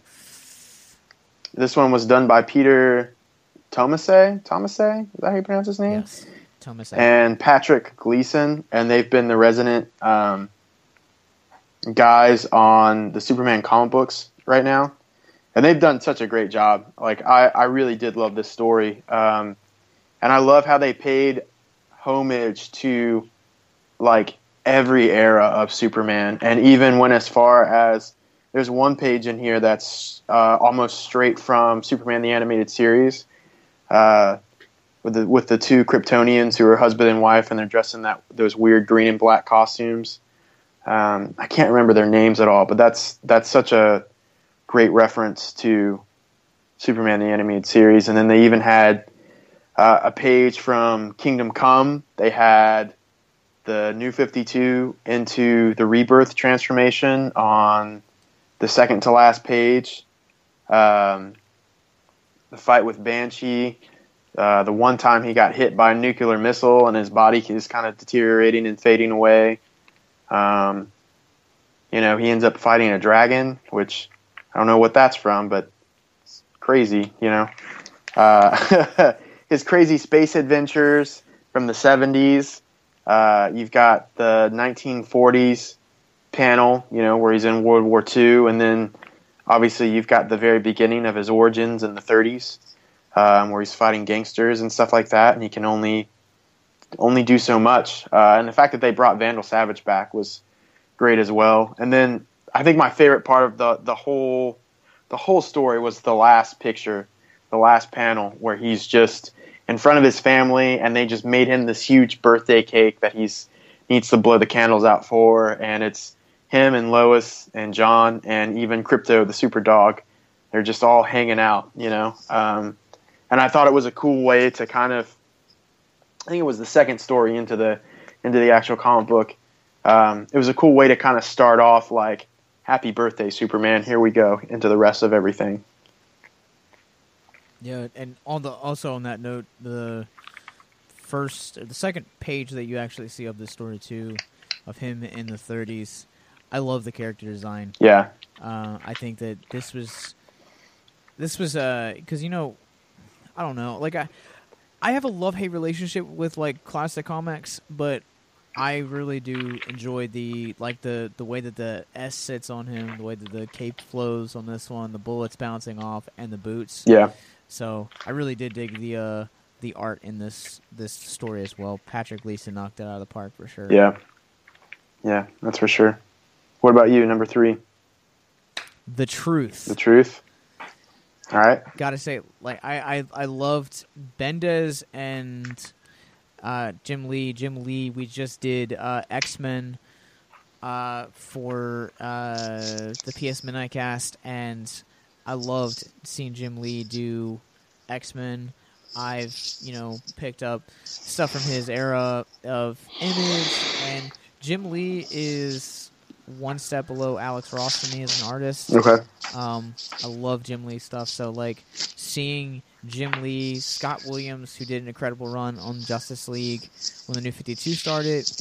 Speaker 5: this one was done by Peter Tomasi. Tomasi? Is that how you pronounce his name?
Speaker 4: Yes, Tomasi.
Speaker 5: And Patrick Gleason, and they've been the resident um, guys on the Superman comic books right now. And they've done such a great job. Like, I, I really did love this story. Um, and I love how they paid homage to, like, every era of Superman, and even went as far as there's one page in here that's uh, almost straight from Superman the Animated Series, uh, with the with the two Kryptonians who are husband and wife, and they're dressed in that those weird green and black costumes. Um, I can't remember their names at all, but that's that's such a great reference to Superman the Animated Series. And then they even had uh, a page from Kingdom Come. They had the New fifty-two into the Rebirth transformation on the second to last page. Um, the fight with Banshee. Uh, the one time he got hit by a nuclear missile and his body is kind of deteriorating and fading away. Um, you know, he ends up fighting a dragon, which I don't know what that's from, but it's crazy, you know. Uh, his crazy space adventures from the seventies. Uh, you've got the nineteen forties panel, you know, where he's in World War Two, and then obviously you've got the very beginning of his origins in the thirties, um, where he's fighting gangsters and stuff like that, and he can only only do so much. Uh, and the fact that they brought Vandal Savage back was great as well. And then I think my favorite part of the the whole the whole story was the last picture, the last panel, where he's just in front of his family, and they just made him this huge birthday cake that he's needs to blow the candles out for, and it's him and Lois and John and even Crypto, the super dog. They're just all hanging out, you know. Um, and I thought it was a cool way to kind of, I think it was the second story into the into the actual comic book. Um, it was a cool way to kind of start off like, happy birthday, Superman, here we go, into the rest of everything.
Speaker 4: Yeah, and on the also on that note, the first, the second page that you actually see of the story too, of him in the thirties, I love the character design.
Speaker 5: Yeah,
Speaker 4: uh, I think that this was, this was uh, because you know, I don't know, like I, I have a love-hate relationship with like classic comics, but I really do enjoy the like the the way that the S sits on him, the way that the cape flows on this one, the bullets bouncing off, and the boots.
Speaker 5: Yeah.
Speaker 4: So I really did dig the uh, the art in this this story as well. Patrick Gleason knocked it out of the park for sure.
Speaker 5: Yeah, yeah, that's for sure. What about you, number three?
Speaker 4: The Truth.
Speaker 5: The Truth. All right.
Speaker 4: Gotta say, like I I, I loved Bendis and uh, Jim Lee. Jim Lee. We just did uh, X-Men uh, for uh, the P S Midnight Cast, and I loved seeing Jim Lee do X-Men. I've, you know, picked up stuff from his era of Image, and Jim Lee is one step below Alex Ross for me as an artist.
Speaker 5: Okay.
Speaker 4: Um, I love Jim Lee stuff, so, like, seeing Jim Lee, Scott Williams, who did an incredible run on Justice League when the New fifty-two started,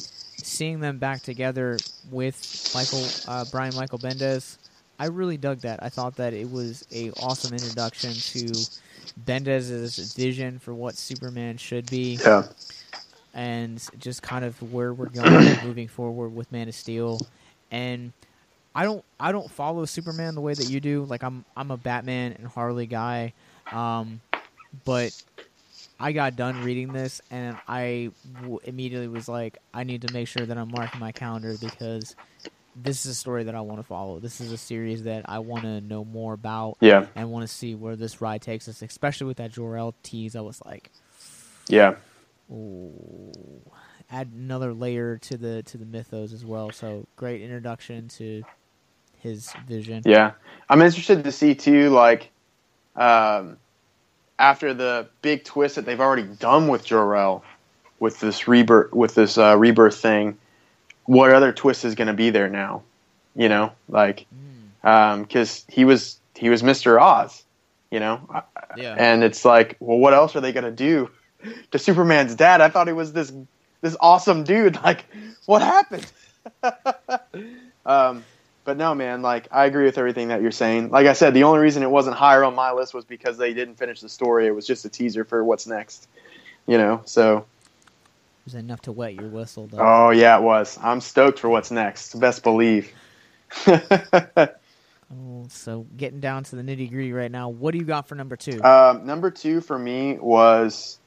Speaker 4: seeing them back together with Michael uh, Brian Michael Bendis, I really dug that. I thought that it was a awesome introduction to Bendis's vision for what Superman should be.
Speaker 5: Yeah.
Speaker 4: And just kind of where we're going moving forward with Man of Steel. And I don't I don't follow Superman the way that you do. Like I'm I'm a Batman and Harley guy. Um, but I got done reading this and I w- immediately was like, I need to make sure that I'm marking my calendar because this is a story that I want to follow. This is a series that I want to know more about.
Speaker 5: Yeah.
Speaker 4: And want to see where this ride takes us, especially with that Jor-El tease. I was like,
Speaker 5: Yeah.
Speaker 4: ooh, add another layer to the to the mythos as well. So great introduction to his vision.
Speaker 5: Yeah. I'm interested to see too, like, um, after the big twist that they've already done with Jor-El, with this rebirth, with this uh, rebirth thing, what other twist is going to be there now? You know, like, because um, he was he was Mister Oz, you know,
Speaker 4: Yeah.
Speaker 5: and it's like, well, what else are they going to do to Superman's dad? I thought he was this this awesome dude. Like, what happened? um, but no, man. Like, I agree with everything that you're saying. Like I said, the only reason it wasn't higher on my list was because they didn't finish the story. It was just a teaser for what's next. You know, so.
Speaker 4: It was enough to wet your whistle, though.
Speaker 5: Oh yeah, it was. I'm stoked for what's next. Best believe.
Speaker 4: Oh, so getting down to the nitty gritty right now, what do you got for number two?
Speaker 5: Um, number two for me was.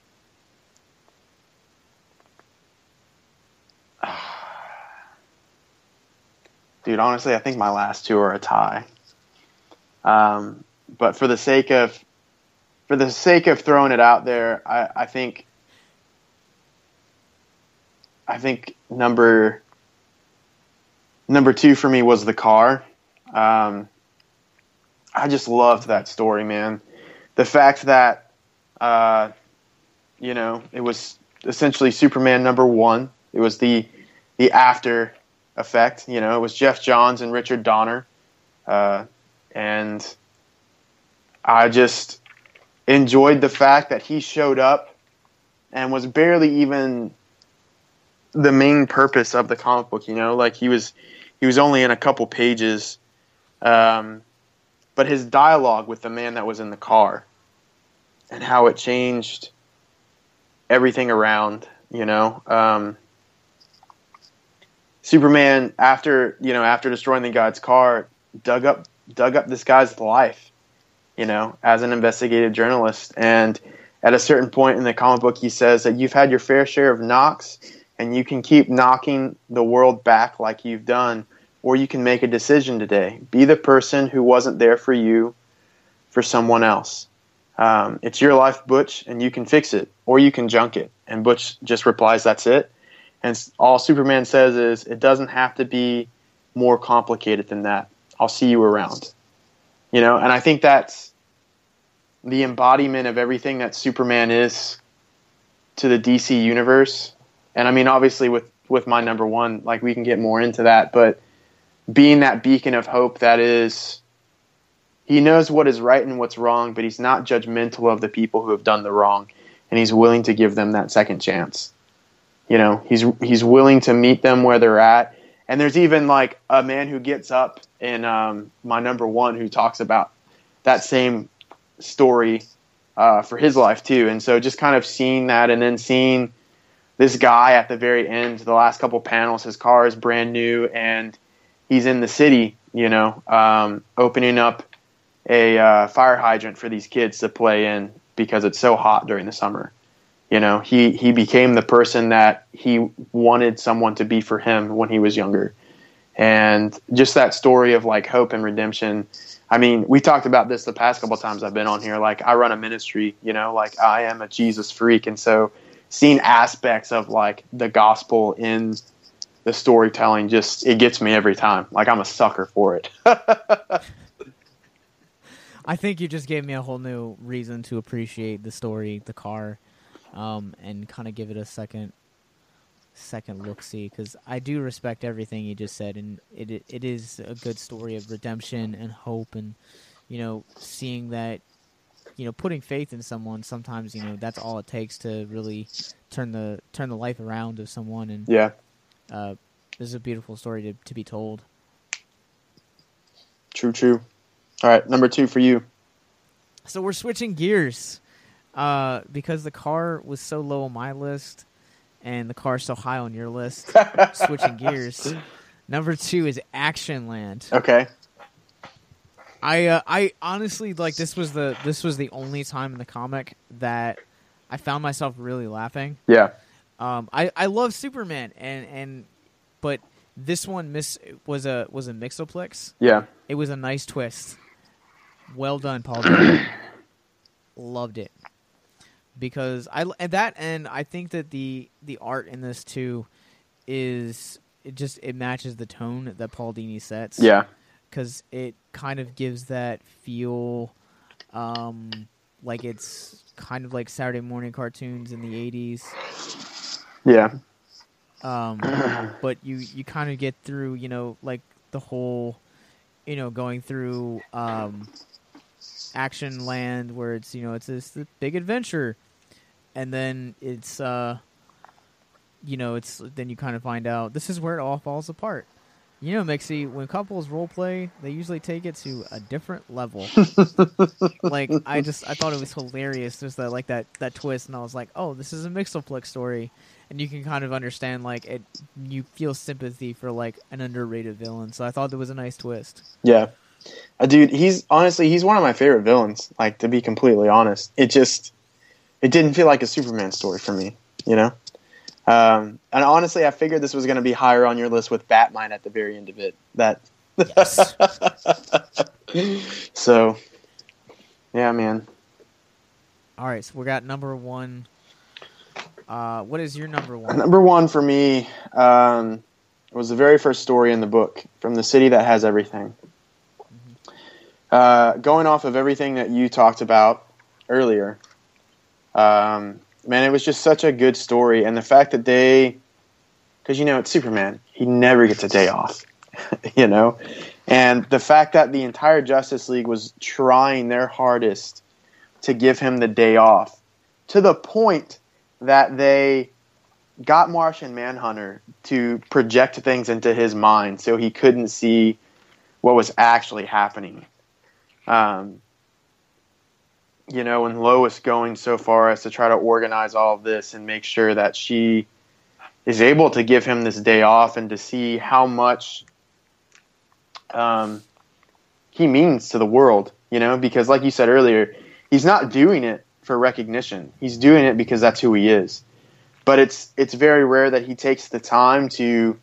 Speaker 5: Dude, honestly, I think my last two are a tie. Um, but for the sake of, for the sake of throwing it out there, I, I think. I think number. Number two for me was The Car. Um, I just loved that story, man. The fact that, uh, you know, it was essentially Superman number one. It was the the after effect. You know, it was Jeff Johns and Richard Donner, uh, and I just enjoyed the fact that he showed up and was barely even the main purpose of the comic book. You know, like he was. He was only in a couple pages, um, but his dialogue with the man that was in the car and how it changed everything around, you know. Um, Superman, after you know, after destroying the guy's car, dug up dug up this guy's life, you know, as an investigative journalist. And at a certain point in the comic book, he says that you've had your fair share of knocks. And you can keep knocking the world back like you've done, or you can make a decision today. Be the person who wasn't there for you, for someone else. Um, it's your life, Butch, and you can fix it, or you can junk it. And Butch just replies, that's it. And all Superman says is, it doesn't have to be more complicated than that. I'll see you around. You know, and I think that's the embodiment of everything that Superman is to the D C universe. And I mean, obviously, with, with my number one, like we can get more into that, but being that beacon of hope that is, he knows what is right and what's wrong, but he's not judgmental of the people who have done the wrong, and he's willing to give them that second chance. You know, he's he's willing to meet them where they're at. And there's even like a man who gets up in um, my number one who talks about that same story uh, for his life too. And so just kind of seeing that, and then seeing this guy at the very end, the last couple panels, his car is brand new and he's in the city, you know, um, opening up a uh, fire hydrant for these kids to play in because it's so hot during the summer. You know, he, he became the person that he wanted someone to be for him when he was younger. And just that story of like hope and redemption. I mean, we talked about this the past couple times I've been on here. Like, I run a ministry, you know, like I am a Jesus freak. And so seeing aspects of like the gospel in the storytelling, just, it gets me every time. Like, I'm a sucker for it.
Speaker 4: I think you just gave me a whole new reason to appreciate the story, The Car, um, and kind of give it a second second look-see, because I do respect everything you just said, and it it is a good story of redemption and hope, and, you know, seeing that, you know, putting faith in someone, sometimes, you know, that's all it takes to really turn the turn the life around of someone. And
Speaker 5: yeah,
Speaker 4: uh, this is a beautiful story to to be told.
Speaker 5: True, true. All right, number two for you.
Speaker 4: So we're switching gears uh, because the car was so low on my list and the car's so high on your list. Switching gears. Number two is Action Land.
Speaker 5: Okay.
Speaker 4: I uh, I honestly like this was the this was the only time in the comic that I found myself really laughing.
Speaker 5: Yeah.
Speaker 4: Um, I, I love Superman and, and but this one miss was a was a Mixoplex.
Speaker 5: Yeah.
Speaker 4: It was a nice twist. Well done, Paul Dini. Loved it. Because I and that and I think that the the art in this too is it just it matches the tone that Paul Dini sets.
Speaker 5: Yeah.
Speaker 4: Because it kind of gives that feel um, like it's kind of like Saturday morning cartoons in the eighties.
Speaker 5: Yeah.
Speaker 4: Um, but you, you kind of get through, you know, like the whole, you know, going through um, Action Land where it's, you know, it's this, this big adventure. And then it's, uh, you know, it's then you kind of find out this is where it all falls apart. You know, Mixie, when couples role play, they usually take it to a different level. Like, I just, I thought it was hilarious, just that, like, that, that twist, and I was like, oh, this is a Mixoplex story, and you can kind of understand, like, it, you feel sympathy for, like, an underrated villain, so I thought there was a nice twist.
Speaker 5: Yeah. Uh, dude, he's, honestly, he's one of my favorite villains, like, to be completely honest. It just, it didn't feel like a Superman story for me, you know? Um, and honestly, I figured this was going to be higher on your list with Batman at the very end of it. That,
Speaker 4: Yes.
Speaker 5: So, yeah, man.
Speaker 4: All right, so we got number one. Uh, what is your number one?
Speaker 5: Number one for me um, was the very first story in the book, From the City That Has Everything. Mm-hmm. Uh, going off of everything that you talked about earlier, um, man, it was just such a good story. And the fact that they, because, you know, it's Superman. He never gets a day off, you know? And the fact that the entire Justice League was trying their hardest to give him the day off, to the point that they got Martian Manhunter to project things into his mind so he couldn't see what was actually happening. Um, you know, and Lois going so far as to try to organize all of this and make sure that she is able to give him this day off and to see how much um, he means to the world, you know, because like you said earlier, he's not doing it for recognition. He's doing it because that's who he is. But it's it's very rare that he takes the time to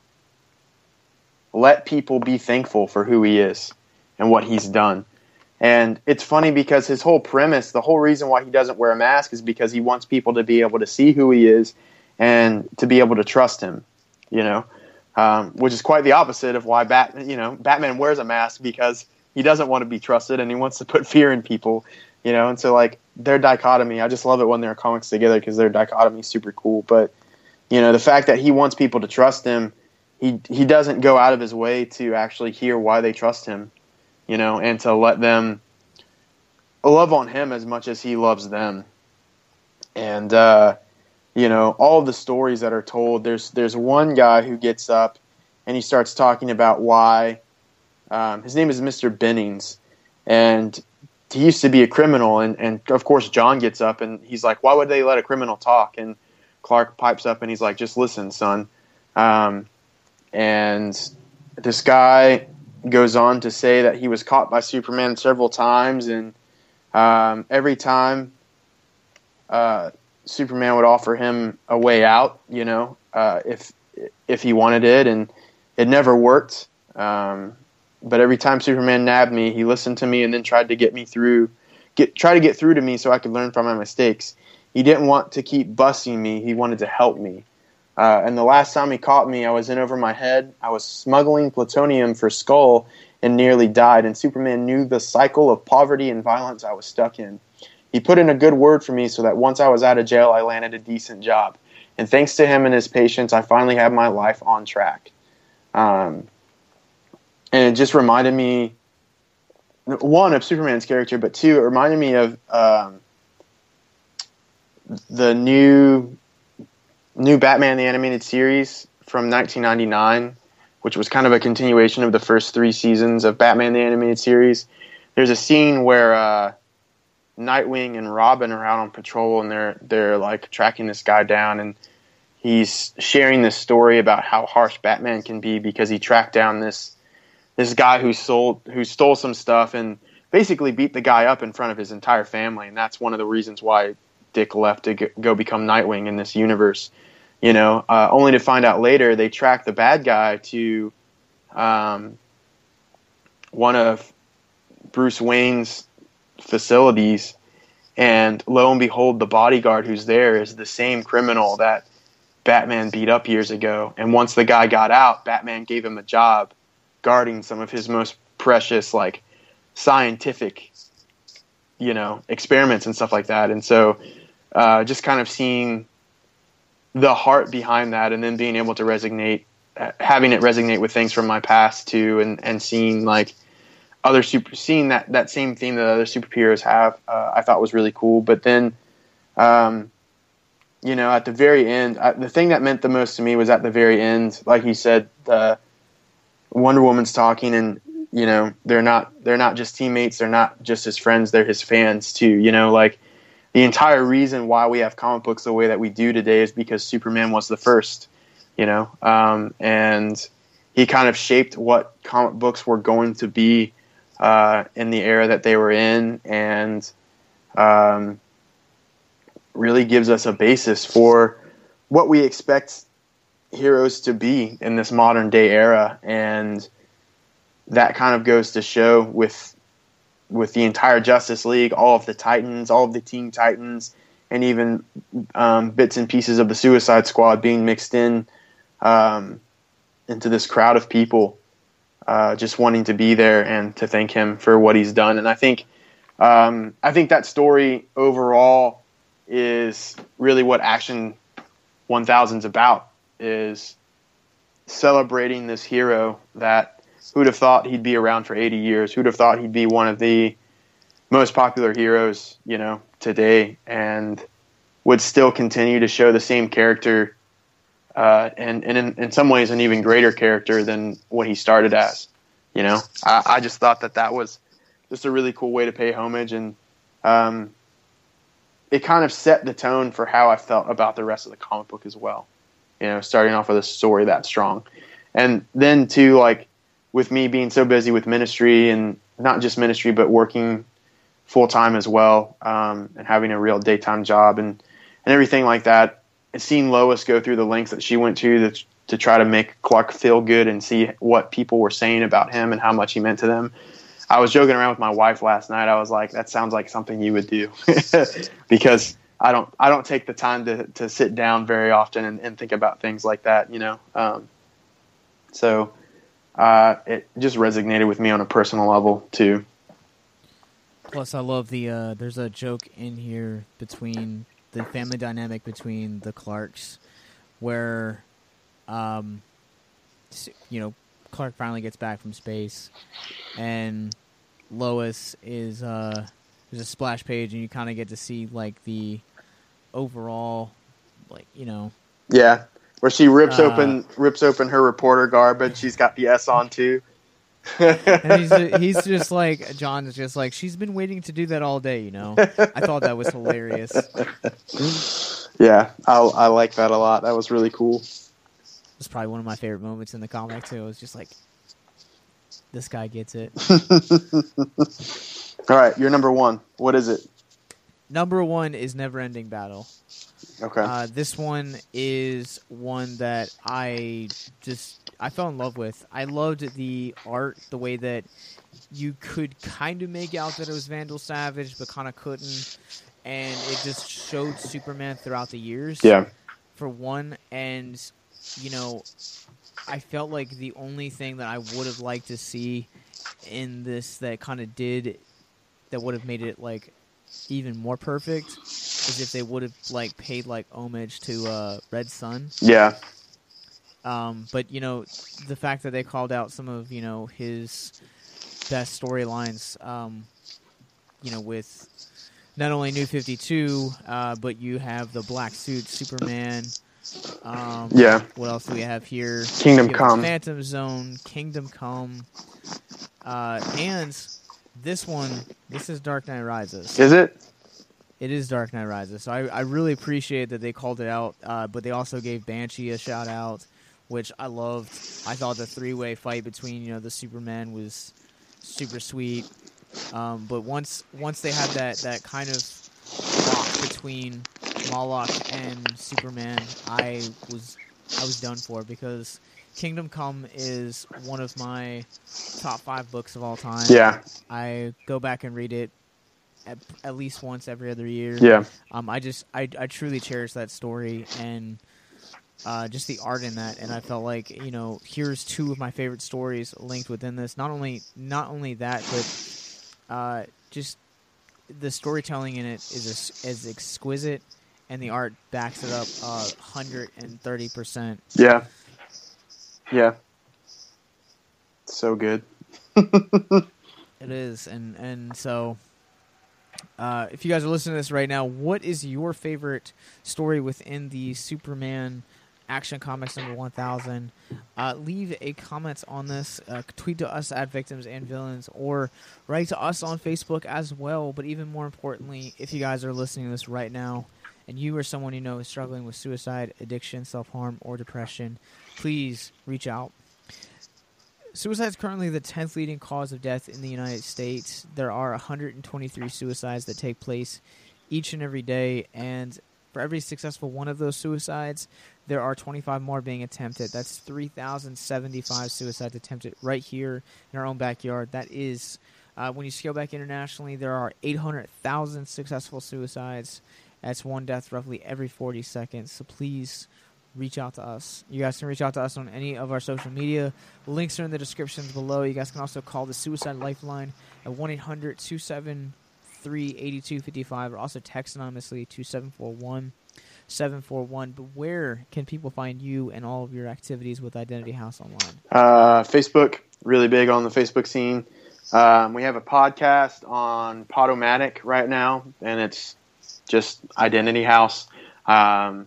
Speaker 5: let people be thankful for who he is and what he's done. And it's funny because his whole premise, the whole reason why he doesn't wear a mask is because he wants people to be able to see who he is and to be able to trust him, you know, um, which is quite the opposite of why Batman, you know, Batman wears a mask because he doesn't want to be trusted and he wants to put fear in people, you know. And so, like, their dichotomy, I just love it when they're comics together because their dichotomy is super cool. But, you know, the fact that he wants people to trust him, he he doesn't go out of his way to actually hear why they trust him, you know, and to let them love on him as much as he loves them. And, uh, you know, all of the stories that are told, there's there's one guy who gets up and he starts talking about why, um, his name is Mister Bennings, and he used to be a criminal, and, and of course John gets up and he's like, why would they let a criminal talk? And Clark pipes up and he's like, just listen, son. Um, and this guy goes on to say that he was caught by Superman several times, and um, every time uh, Superman would offer him a way out, you know, uh, if if he wanted it, and it never worked. Um, but every time Superman nabbed me, he listened to me and then tried to get me through, get try to get through to me so I could learn from my mistakes. He didn't want to keep busting me; he wanted to help me. Uh, and the last time he caught me, I was in over my head. I was smuggling plutonium for Skull and nearly died. And Superman knew the cycle of poverty and violence I was stuck in. He put in a good word for me so that once I was out of jail, I landed a decent job. And thanks to him and his patience, I finally had my life on track. Um, and it just reminded me, one, of Superman's character, but two, it reminded me of um, the new... new Batman the Animated Series from nineteen ninety-nine, which was kind of a continuation of the first three seasons of Batman the Animated Series. There's a scene where uh, Nightwing and Robin are out on patrol, and they're they're like tracking this guy down, and he's sharing this story about how harsh Batman can be because he tracked down this this guy who sold who stole some stuff and basically beat the guy up in front of his entire family, and that's one of the reasons why Dick left to go become Nightwing in this universe. You know, uh, only to find out later they tracked the bad guy to um, one of Bruce Wayne's facilities, and lo and behold, the bodyguard who's there is the same criminal that Batman beat up years ago. And once the guy got out, Batman gave him a job guarding some of his most precious, like, scientific, you know, experiments and stuff like that. And so uh, just kind of seeing the heart behind that, and then being able to resonate, having it resonate with things from my past too, and, and seeing like other super, seeing that, that same theme that other superheroes have, uh, I thought was really cool. But then, um, you know, at the very end, I, the thing that meant the most to me was at the very end, like you said, the Wonder Woman's talking, and you know, they're not they're not just teammates, they're not just his friends, they're his fans too. You know, like the entire reason why we have comic books the way that we do today is because Superman was the first. You know, um, and he kind of shaped what comic books were going to be uh, in the era that they were in, and um, really gives us a basis for what we expect heroes to be in this modern day era. And that kind of goes to show with with the entire Justice League, all of the Titans, all of the Teen Titans, and even um, bits and pieces of the Suicide Squad being mixed in um, into this crowd of people uh, just wanting to be there and to thank him for what he's done. And I think um, I think that story overall is really what Action one thousand's about, is celebrating this hero that who'd have thought he'd be around for eighty years? Who'd have thought he'd be one of the most popular heroes, you know, today, and would still continue to show the same character, uh, and, and in, in some ways an even greater character than what he started as. You know, I, I just thought that that was just a really cool way to pay homage, and um, it kind of set the tone for how I felt about the rest of the comic book as well. You know, starting off with a story that strong, and then too, like, with me being so busy with ministry, and not just ministry, but working full time as well, um, and having a real daytime job and, and everything like that, and seeing Lois go through the lengths that she went to to, to try to make Clark feel good and see what people were saying about him and how much he meant to them. I was joking around with my wife last night. I was like, that sounds like something you would do because I don't, I don't take the time to, to sit down very often and, and think about things like that, you know? Um, so, Uh, it just resonated with me on a personal level too.
Speaker 4: Plus, I love the. Uh, there's a joke in here between the family dynamic between the Clarks, where, um, you know, Clark finally gets back from space, and Lois is. Uh, there's a splash page, and you kind of get to see like the overall, like, you know.
Speaker 5: Yeah. Where she rips
Speaker 4: uh,
Speaker 5: open rips open her reporter garb, and she's got the S on too.
Speaker 4: And he's, he's just like, John's just like, she's been waiting to do that all day, you know? I thought that was hilarious.
Speaker 5: Yeah, I, I like that a lot. That was really cool.
Speaker 4: It's probably one of my favorite moments in the comic, too. It was just like, this guy gets it.
Speaker 5: All right, you're number one. What is it?
Speaker 4: Number one is Never Ending Battle.
Speaker 5: Okay.
Speaker 4: Uh, this one is one that I just I fell in love with. I loved the art, the way that you could kind of make out that it was Vandal Savage, but kind of couldn't, and it just showed Superman throughout the years.
Speaker 5: Yeah.
Speaker 4: For one, and you know, I felt like the only thing that I would have liked to see in this that kind of did that would have made it like even more perfect is if they would have like paid like homage to uh, Red Sun.
Speaker 5: Yeah.
Speaker 4: Um, but you know, the fact that they called out some of you know his best storylines, um, you know, with not only New fifty-two, uh, but you have the black suit Superman, Um,
Speaker 5: Yeah.
Speaker 4: What else do we have here?
Speaker 5: Kingdom
Speaker 4: We have
Speaker 5: Come.
Speaker 4: Phantom Zone, Kingdom Come, uh, and this one. This is Dark Knight Rises.
Speaker 5: Is it?
Speaker 4: It is Dark Knight Rises. So I, I really appreciate that they called it out, uh, but they also gave Banshee a shout out, which I loved. I thought the three way fight between you know the Superman was super sweet. Um, but once once they had that, that kind of lock between Moloch and Superman, I was I was done for because Kingdom Come is one of my top five books of all time.
Speaker 5: Yeah.
Speaker 4: I go back and read it at, at least once every other year.
Speaker 5: Yeah.
Speaker 4: Um, I just I, I truly cherish that story and uh, just the art in that, and I felt like you know here's two of my favorite stories linked within this. Not only not only that, but uh, just the storytelling in it is is exquisite, and the art backs it up a hundred and thirty percent.
Speaker 5: Yeah. Yeah. So good.
Speaker 4: It is, and and so. Uh, if you guys are listening to this right now, what is your favorite story within the Superman Action Comics number one thousand? Uh, leave a comment on this. Uh, tweet to us at Victims and Villains, or write to us on Facebook as well. But even more importantly, if you guys are listening to this right now, and you or someone you know is struggling with suicide, addiction, self-harm, or depression, please reach out. Suicide is currently the tenth leading cause of death in the United States. There are one hundred twenty-three suicides that take place each and every day, and for every successful one of those suicides, there are twenty-five more being attempted. That's three thousand seventy-five suicides attempted right here in our own backyard. That is, uh, when you scale back internationally, there are eight hundred thousand successful suicides. That's one death roughly every forty seconds. So please reach out to us. You guys can reach out to us on any of our social media. Links are in the descriptions below. You guys can also call the Suicide Lifeline at one eight hundred two seven three eight two five five, or also text anonymously to seven four one seven four one. But where can people find you and all of your activities with Identity House online?
Speaker 5: Uh, Facebook, really big on the Facebook scene. Um, we have a podcast on Podomatic right now, and it's just Identity House. Um,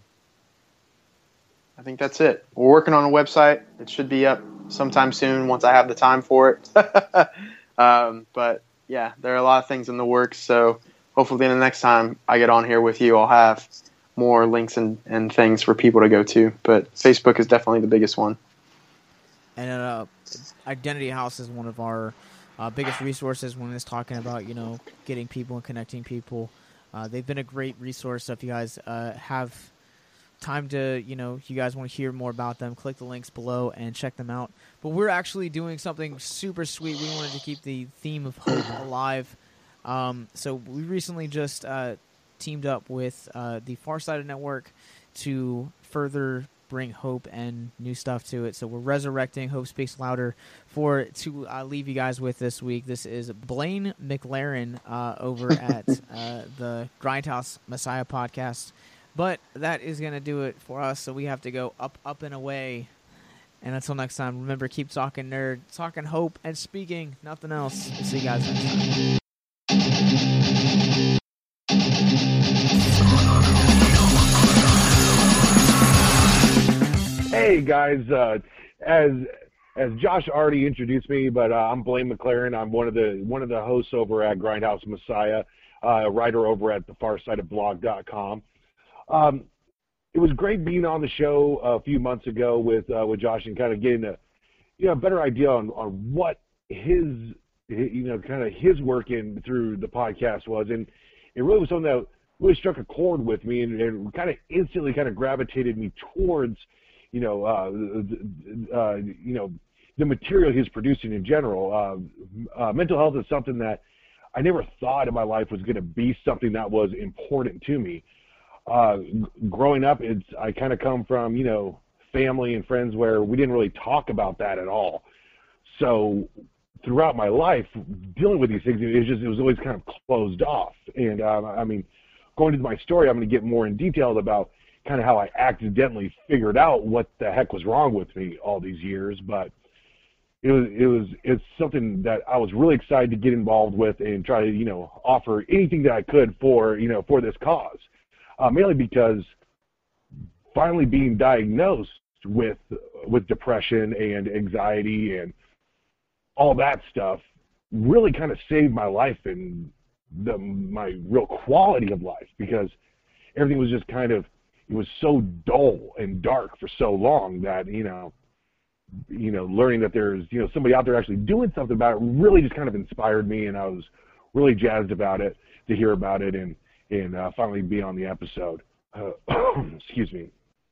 Speaker 5: I think that's it. We're working on a website. It should be up sometime soon once I have the time for it. um, but yeah, there are a lot of things in the works. So hopefully the next time I get on here with you, I'll have more links and, and things for people to go to. But Facebook is definitely the biggest one.
Speaker 4: And uh, Identity House is one of our uh, biggest resources when it's talking about, you know, getting people and connecting people. Uh, they've been a great resource. So if you guys uh, have time to, you know, you guys want to hear more about them, click the links below and check them out. But we're actually doing something super sweet. We wanted to keep the theme of hope alive. Um, so we recently just uh, teamed up with uh, the Farsighted Network to further bring hope and new stuff to it. So we're resurrecting Hope Speaks Louder for to uh, leave you guys with this week. This is Blaine McLaren uh, over at uh, the Grindhouse Messiah podcast. But that is going to do it for us, so we have to go up, up, and away. And until next time, remember, keep talking nerd, talking hope, and speaking nothing else. We'll see you guys next time.
Speaker 8: Hey, guys. Uh, as as Josh already introduced me, but uh, I'm Blaine McLaren. I'm one of the one of the hosts over at Grindhouse Messiah, uh, a writer over at the farsighted blog dot com. Um, it was great being on the show a few months ago with uh, with Josh and kind of getting a you know a better idea on, on what his you know kind of his work in through the podcast was, and it really was something that really struck a chord with me and, and kind of instantly kind of gravitated me towards you know uh, uh, you know the material he's producing in general. Uh, uh, mental health is something that I never thought in my life was going to be something that was important to me. Uh, growing up, it's I kind of come from, you know, family and friends where we didn't really talk about that at all. So throughout my life, dealing with these things, it was just, it was always kind of closed off. And, uh, I mean, going into my story, I'm going to get more in detail about kind of how I accidentally figured out what the heck was wrong with me all these years. But it was, it was, it's something that I was really excited to get involved with and try to, you know, offer anything that I could for, you know, for this cause. Uh, mainly because finally being diagnosed with with depression and anxiety and all that stuff really kind of saved my life and the my real quality of life, because everything was just kind of, it was so dull and dark for so long that, you know, you know, learning that there's, you know, somebody out there actually doing something about it really just kind of inspired me, and I was really jazzed about it, to hear about it, and, and uh, finally be on the episode. Uh, excuse me.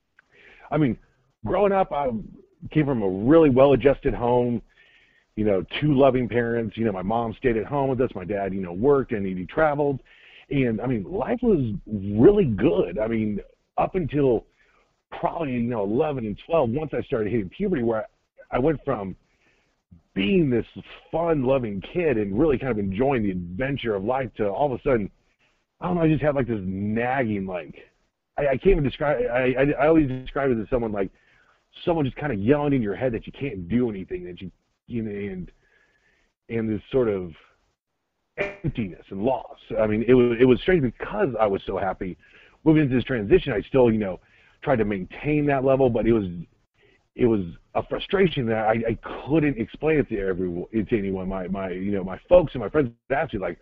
Speaker 8: I mean, growing up, I came from a really well-adjusted home, you know, two loving parents. You know, my mom stayed at home with us. My dad, you know, worked and he, he traveled. And, I mean, life was really good. I mean, up until probably, you know, eleven and twelve, once I started hitting puberty, where I, I went from being this fun, loving kid and really kind of enjoying the adventure of life to all of a sudden, I don't know, I just had like this nagging, like, I, I can't even describe, I, I, I always describe it as someone like, someone just kind of yelling in your head that you can't do anything, that you, you know, and, and this sort of emptiness and loss. I mean, it was, it was strange because I was so happy moving into this transition. I still, you know, tried to maintain that level, but it was, it was a frustration that I, I couldn't explain it to everyone, to anyone. My, my, you know, my folks and my friends asked me, like,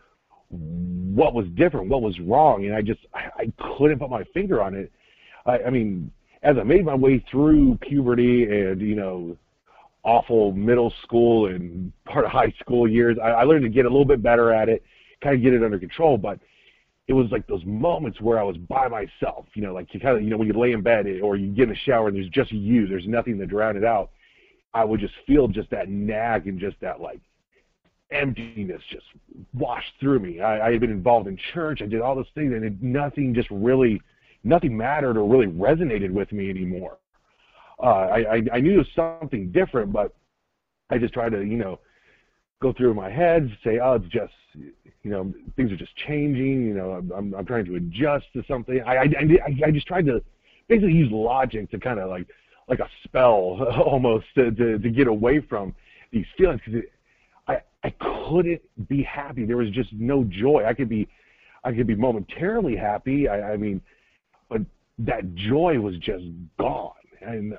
Speaker 8: what was different, what was wrong, and I just, I, I couldn't put my finger on it. I, I mean, as I made my way through puberty and, you know, awful middle school and part of high school years, I, I learned to get a little bit better at it, kind of get it under control. But it was like those moments where I was by myself, you know, like you kind of, you know, when you lay in bed or you get in the shower and there's just you, there's nothing to drown it out. I would just feel just that nag and just that, like, emptiness just washed through me. I, I had been involved in church. I did all those things, and it, nothing just really, nothing mattered or really resonated with me anymore. Uh, I, I, I knew it was something different, but I just tried to, you know, go through my head, say, oh, it's just, you know, things are just changing. You know, I'm, I'm, I'm trying to adjust to something. I, I, I, I just tried to basically use logic to kind of like, like a spell almost to, to, to get away from these feelings, because I, I couldn't be happy. There was just no joy. I could be, I could be momentarily happy. I, I mean, but that joy was just gone. And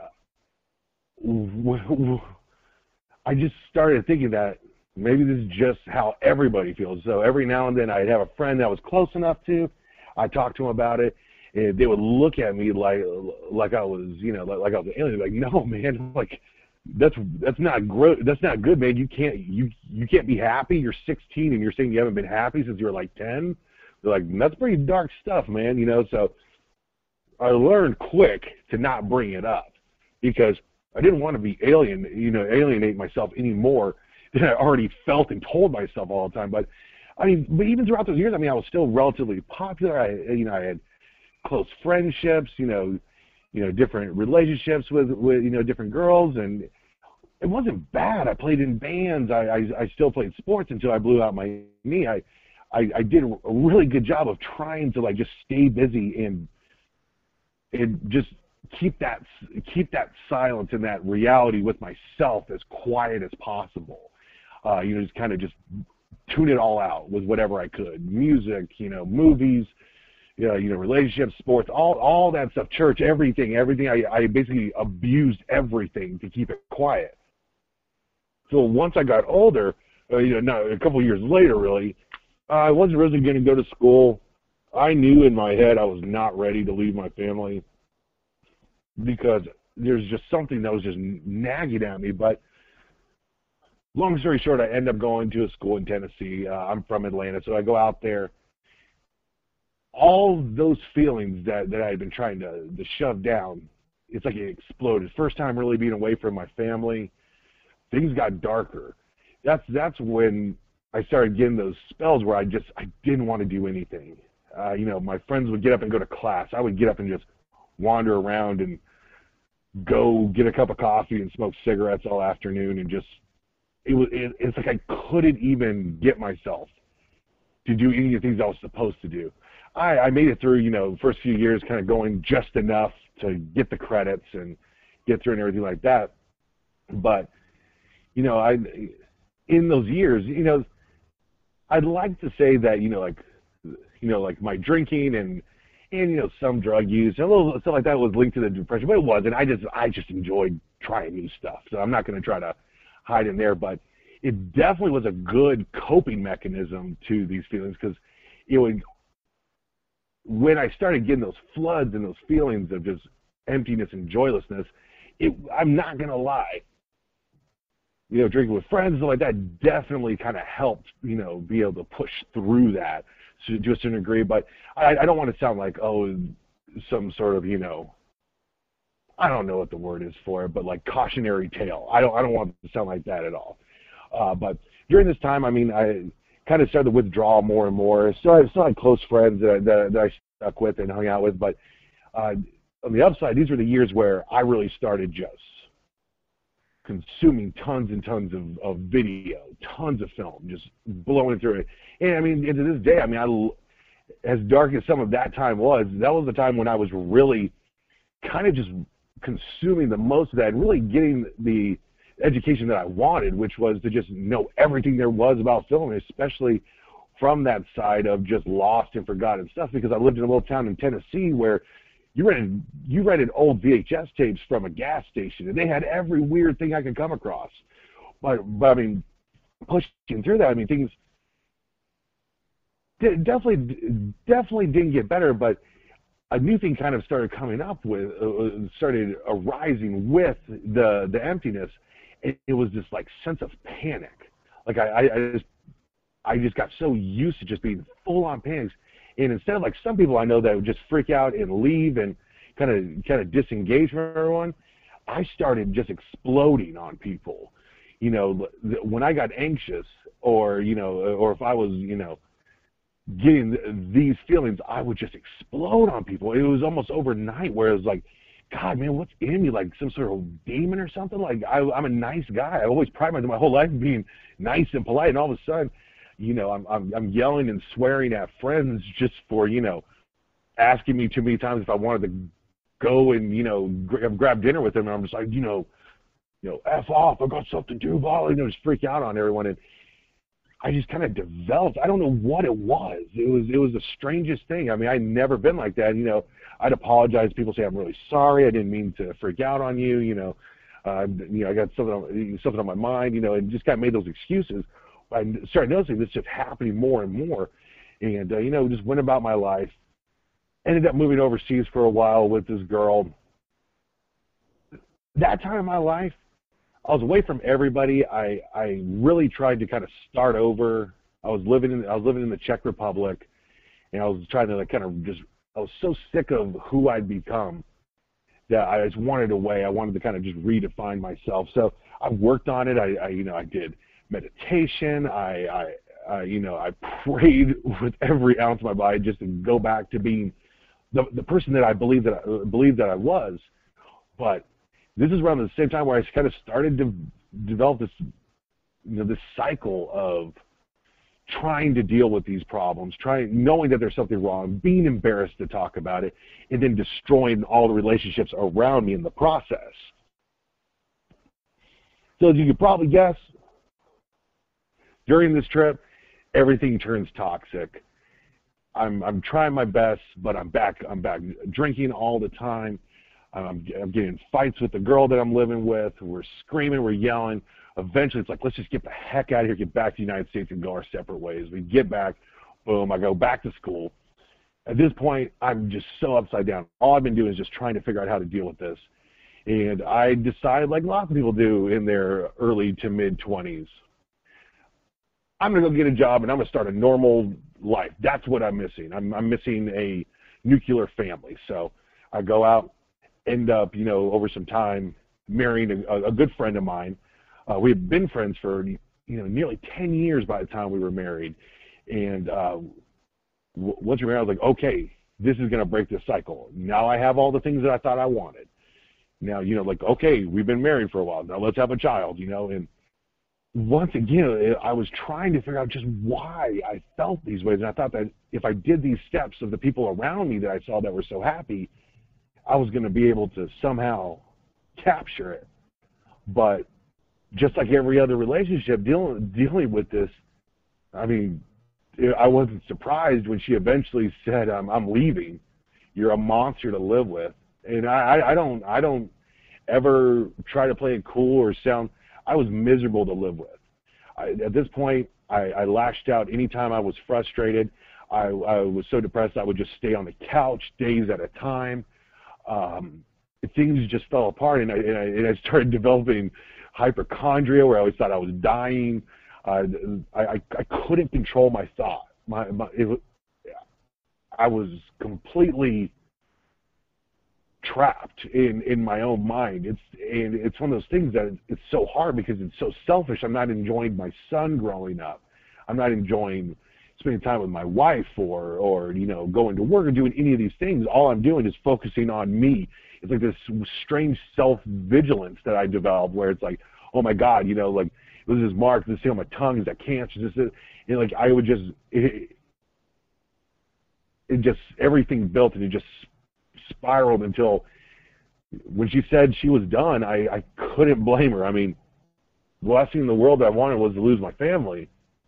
Speaker 8: uh, I just started thinking that maybe this is just how everybody feels. So every now and then I'd have a friend that was close enough to, I'd talk to them about it, and they would look at me like like I was, you know, like, like I was an alien. Like, no, man, like that's that's not good. That's not good, man. You can't you you can't be happy. You're sixteen and you're saying you haven't been happy since you were like ten. They're like, that's pretty dark stuff, man. You know, so I learned quick to not bring it up, because I didn't want to be alien, you know, alienate myself any more than I already felt and told myself all the time. But I mean, but even throughout those years, I mean, I was still relatively popular. I, you know, I had close friendships, you know, you know, different relationships with, with, you know, different girls, and it wasn't bad. I played in bands. I, I, I still played sports until I blew out my knee. I, I, I did a really good job of trying to like just stay busy and, and just keep that, keep that silence and that reality with myself as quiet as possible. Uh, you know, just kind of just tune it all out with whatever I could. Music, you know, movies, you know, you know, relationships, sports, all, all that stuff, church, everything, everything. I, I basically abused everything to keep it quiet. So once I got older, uh, you know, no, a couple of years later, really, uh, I wasn't really going to go to school. I knew in my head I was not ready to leave my family, because there's just something that was just nagging at me. But long story short, I end up going to a school in Tennessee. Uh, I'm from Atlanta, so I go out there. All those feelings that, that I had been trying to, to shove down, it's like it exploded. First time really being away from my family, things got darker. That's that's when I started getting those spells where I just I didn't want to do anything. Uh, you know, my friends would get up and go to class. I would get up and just wander around and go get a cup of coffee and smoke cigarettes all afternoon, and just it was it, it's like I couldn't even get myself to do any of the things I was supposed to do. I, I made it through, you know, the first few years kind of going just enough to get the credits and get through and everything like that. But, you know, I, in those years, you know, I'd like to say that, you know, like, you know, like my drinking and, and, you know, some drug use, and a little stuff like that was linked to the depression, but it wasn't. I just, I just enjoyed trying new stuff, so I'm not going to try to hide in there, but it definitely was a good coping mechanism to these feelings, because it would, when I started getting those floods and those feelings of just emptiness and joylessness, it, I'm not going to lie, you know, drinking with friends and like that definitely kind of helped, you know, be able to push through that to, to a certain degree. But I, I don't want to sound like, oh, some sort of, you know, I don't know what the word is for it, but like cautionary tale. I don't, I don't want it to sound like that at all. Uh, but during this time, I mean, I kind of started to withdraw more and more. Still, I still had close friends that, that, that I stuck with and hung out with, but uh, on the upside, these were the years where I really started just consuming tons and tons of, of video, tons of film, just blowing through it. And I mean, and to this day, I mean, I, as dark as some of that time was, that was the time when I was really kind of just consuming the most of that and really getting the education that I wanted, which was to just know everything there was about film, especially from that side of just lost and forgotten stuff, because I lived in a little town in Tennessee where you rented, you rented old V H S tapes from a gas station, and they had every weird thing I could come across. But, but I mean, pushing through that, I mean, things definitely, definitely didn't get better, but a new thing kind of started coming up with, uh, started arising with the the emptiness. It, it was this like sense of panic. Like I, I, I just, I just got so used to just being full on panics. And instead of like some people I know that would just freak out and leave and kind of kind of disengage from everyone, I started just exploding on people. You know, when I got anxious, or you know, or if I was, you know, getting these feelings, I would just explode on people. It was almost overnight, where it was like, God, man, what's in me? Like some sort of demon or something? Like I, I'm a nice guy. I always pride myself my whole life being nice and polite, and all of a sudden, you know, I'm, I'm I'm yelling and swearing at friends just for, you know, asking me too many times if I wanted to go and, you know, grab, grab dinner with them. And I'm just like, you know, you know, F off, I got something to do, blah, you know, just freak out on everyone. And I just kind of developed, I don't know what it was. It was it was the strangest thing. I mean, I'd never been like that. You know, I'd apologize. People say, I'm really sorry. I didn't mean to freak out on you. You know, uh, you know, I got something on, something on my mind, you know, and just kind of made those excuses. I started noticing this just happening more and more, and uh, you know, just went about my life. Ended up moving overseas for a while with this girl. That time in my life, I was away from everybody. I I really tried to kind of start over. I was living in I was living in the Czech Republic, and I was trying to like kind of just. I was so sick of who I'd become that I just wanted away. I wanted to kind of just redefine myself. So I worked on it. I, I you know I did. meditation. I, I, I, you know, I prayed with every ounce of my body just to go back to being the the person that I believed that I believed that I was. But this is around the same time where I kind of started to develop this, you know, this cycle of trying to deal with these problems, trying, knowing that there's something wrong, being embarrassed to talk about it, and then destroying all the relationships around me in the process. So as you could probably guess, during this trip, everything turns toxic. I'm I'm trying my best, but I'm back. I'm back drinking all the time. I'm, I'm getting in fights with the girl that I'm living with. We're screaming, we're yelling. Eventually, it's like, let's just get the heck out of here, get back to the United States, and go our separate ways. We get back, boom. I go back to school. At this point, I'm just so upside down. All I've been doing is just trying to figure out how to deal with this. And I decided, like lots of people do in their early to mid twenties, I'm going to go get a job and I'm going to start a normal life. That's what I'm missing. I'm, I'm missing a nuclear family. So I go out, end up, you know, over some time marrying a, a good friend of mine. Uh, we had been friends for, you know, nearly ten years by the time we were married. And uh, w- once you're married, I was like, okay, this is going to break this cycle. Now I have all the things that I thought I wanted. Now, you know, like, okay, we've been married for a while. Now let's have a child, you know, and once again, I was trying to figure out just why I felt these ways. And I thought that if I did these steps of the people around me that I saw that were so happy, I was going to be able to somehow capture it. But just like every other relationship, dealing, dealing with this, I mean, I wasn't surprised when she eventually said, I'm, I'm leaving. you're a monster to live with. And I, I don't I don't ever try to play it cool or sound. I was miserable to live with. I, at this point, I, I lashed out anytime I was frustrated. I, I was so depressed I would just stay on the couch days at a time. Um, things just fell apart, and I, and I, and I started developing hypochondria, where I always thought I was dying. Uh, I, I, I couldn't control my thought. My, my it, I was completely trapped in, in my own mind. It's and it's one of those things that it's so hard because it's so selfish. I'm not enjoying my son growing up. I'm not enjoying spending time with my wife or or you know going to work or doing any of these things. All I'm doing is focusing on me. It's like this strange self-vigilance that I developed where it's like, oh my God, you know, like this is mark, this thing on my tongue, is that cancer, this is, and like I would just it, it just everything built and it just spiraled until when she said she was done, I, I couldn't blame her. I mean, the last thing in the world that I wanted was to lose my family.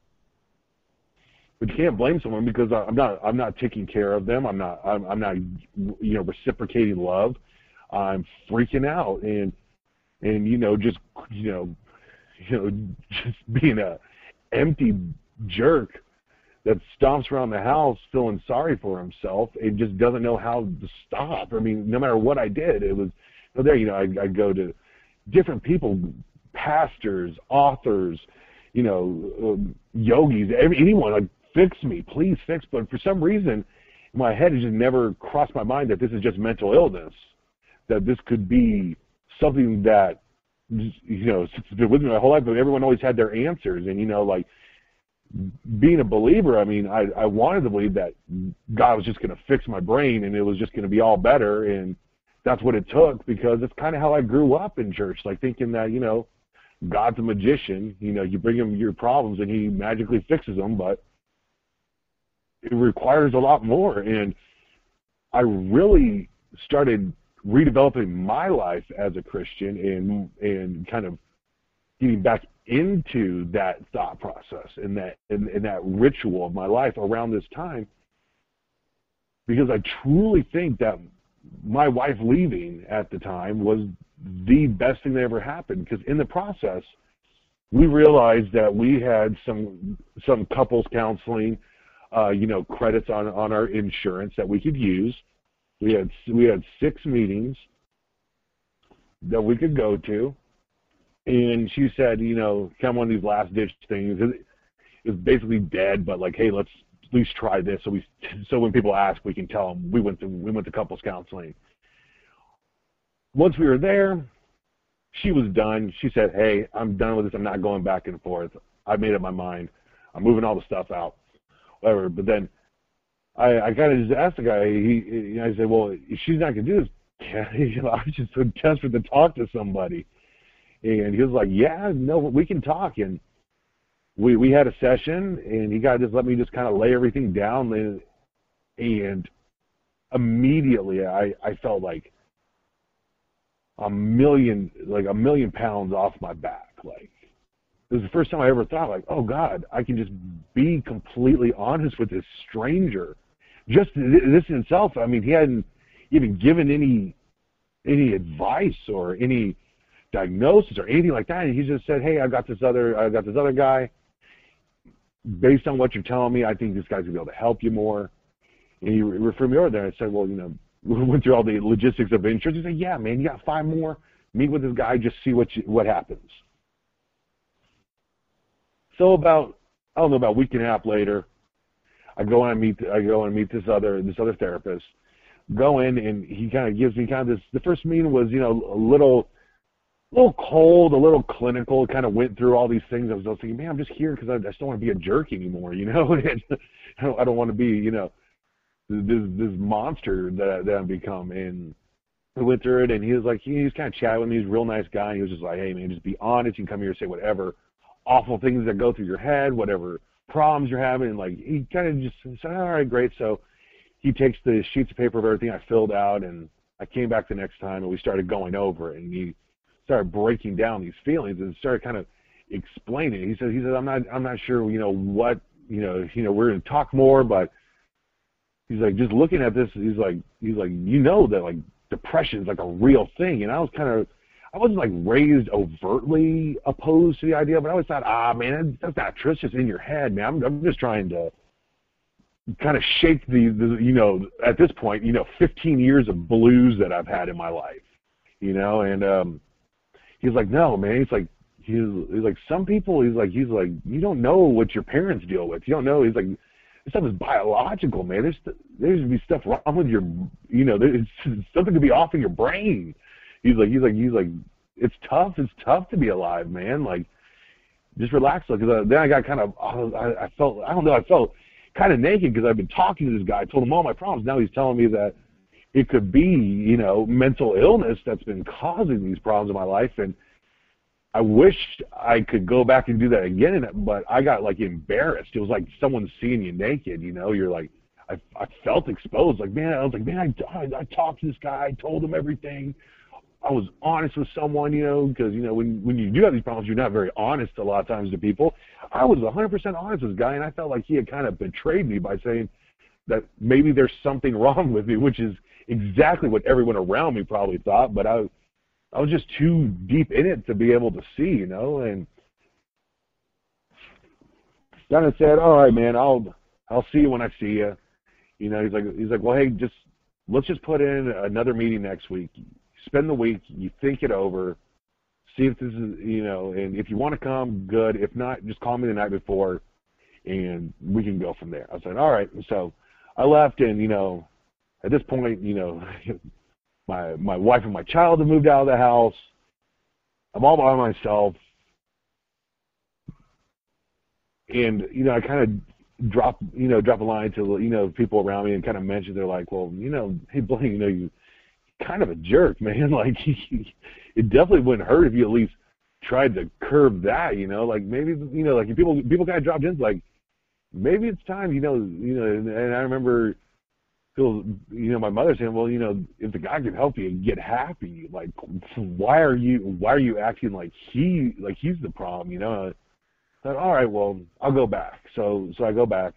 Speaker 8: But you can't blame someone because I'm not I'm not taking care of them. I'm not I'm, I'm not you know reciprocating love. I'm freaking out and and you know just you know you know just being a empty jerk that stomps around the house feeling sorry for himself and just doesn't know how to stop. I mean, no matter what I did, it was so there. You know, I I go to different people, pastors, authors, you know, um, yogis, every, anyone like fix me, please fix. But for some reason, in my head, it just never crossed my mind that this is just mental illness, that this could be something that you know it's been with me my whole life. But everyone always had their answers, and you know, like. Being a believer, I mean, I, I wanted to believe that God was just going to fix my brain and it was just going to be all better, and that's what it took because it's kind of how I grew up in church, like thinking that, you know, God's a magician. You know, you bring him your problems and he magically fixes them, but it requires a lot more. And I really started redeveloping my life as a Christian and and kind of getting back into that thought process and that and, and that ritual of my life around this time, because I truly think that my wife leaving at the time was the best thing that ever happened, because in the process we realized that we had some some couples counseling uh, you know credits on on our insurance that we could use. We had we had six meetings that we could go to. And she said, you know, come on these last ditch things. It was basically dead, but like, hey, let's at least try this. So we, so when people ask, we can tell them we went to we went to couples counseling. Once we were there, she was done. She said, hey, I'm done with this. I'm not going back and forth. I made up my mind. I'm moving all the stuff out, whatever. But then I, I kind of just asked the guy. He, he I said, well, if she's not gonna do this, you know, I was just so desperate to talk to somebody. And he was like, yeah, no, we can talk. And we we had a session, and he got just let me just kind of lay everything down. And, and immediately I, I felt like a million, like a million pounds off my back. Like, it was the first time I ever thought, like, oh, God, I can just be completely honest with this stranger. Just this in itself, I mean, he hadn't even given any any advice or any diagnosis or anything like that, and he just said, hey, I've got this other I've got this other guy. Based on what you're telling me, I think this guy's gonna be able to help you more. And he referred me over there. I said, well, you know, we went through all the logistics of insurance. He said, yeah, man, you got five more. Meet with this guy, just see what you, what happens. So about I don't know about a week and a half later, I go and I meet I go and meet this other this other therapist. Go in, and he kind of gives me kind of this. The first meeting was, you know, a little. A little cold, a little clinical, kind of went through all these things. I was, I was thinking, man, I'm just here because I, I just don't want to be a jerk anymore, you know? I don't, I don't want to be, you know, this this monster that, that I've become. And we went through it, and he was like, he, he was kind of chatting with me. He's a real nice guy. And he was just like, hey, man, just be honest. You can come here and say whatever awful things that go through your head, whatever problems you're having. And, like, he kind of just said, all right, great. So he takes the sheets of paper of everything I filled out, and I came back the next time, and we started going over it. And he started breaking down these feelings and started kind of explaining. He said, he said, I'm not, I'm not sure, you know, what, you know, you know, we're going to talk more, but he's like, just looking at this, he's like, he's like, you know that like depression is like a real thing. And I was kind of, I wasn't like raised overtly opposed to the idea, but I always thought, ah, man, that's not true. It's just in your head, man. I'm, I'm just trying to kind of shake the, the, you know, at this point, you know, fifteen years of blues that I've had in my life, you know. And um, he's like, no, man. He's like, he's, he's like, some people, he's like, he's like, you don't know what your parents deal with. You don't know. He's like, this stuff is biological, man. There's there's be stuff wrong with your, you know, there's something to be off in your brain. He's like, he's like, he's like, it's tough. It's tough to be alive, man. Like, just relax. Because uh, then I got kind of, oh, I, I felt, I don't know, I felt kind of naked because I've been talking to this guy. I told him all my problems. Now he's telling me that it could be, you know, mental illness that's been causing these problems in my life. And I wished I could go back and do that again, but I got like embarrassed. It was like someone seeing you naked, you know. You're like, I, I felt exposed. Like, man, I was like, man, I, I, I talked to this guy. I told him everything. I was honest with someone, you know, because, you know, when, when you do have these problems, you're not very honest a lot of times to people. I was one hundred percent honest with this guy, and I felt like he had kind of betrayed me by saying that maybe there's something wrong with me, which is exactly what everyone around me probably thought, but I, I was just too deep in it to be able to see, you know, and kind of said, all right, man, I'll I'll see you when I see you. You know, he's like, he's like, well, hey, just let's just put in another meeting next week. Spend the week, you think it over, see if this is, you know, and if you want to come, good. If not, just call me the night before, and we can go from there. I was like, all right. And so I left, and, you know, at this point, you know, my my wife and my child have moved out of the house. I'm all by myself. And, you know, I kind of drop, you know, drop a line to, you know, people around me and kind of mention, they're like, well, you know, hey, Blaine, you know, you kind of a jerk, man. Like, it definitely wouldn't hurt if you at least tried to curb that, you know, like maybe, you know, like if people, people kind of dropped in, like, maybe it's time, you know, you know, and, and I remember, Phil, you know, my mother saying, well, you know, if the guy can help you get happy, like, why are you, why are you acting like he, like he's the problem, you know? I thought, all right, well, I'll go back. So, so I go back,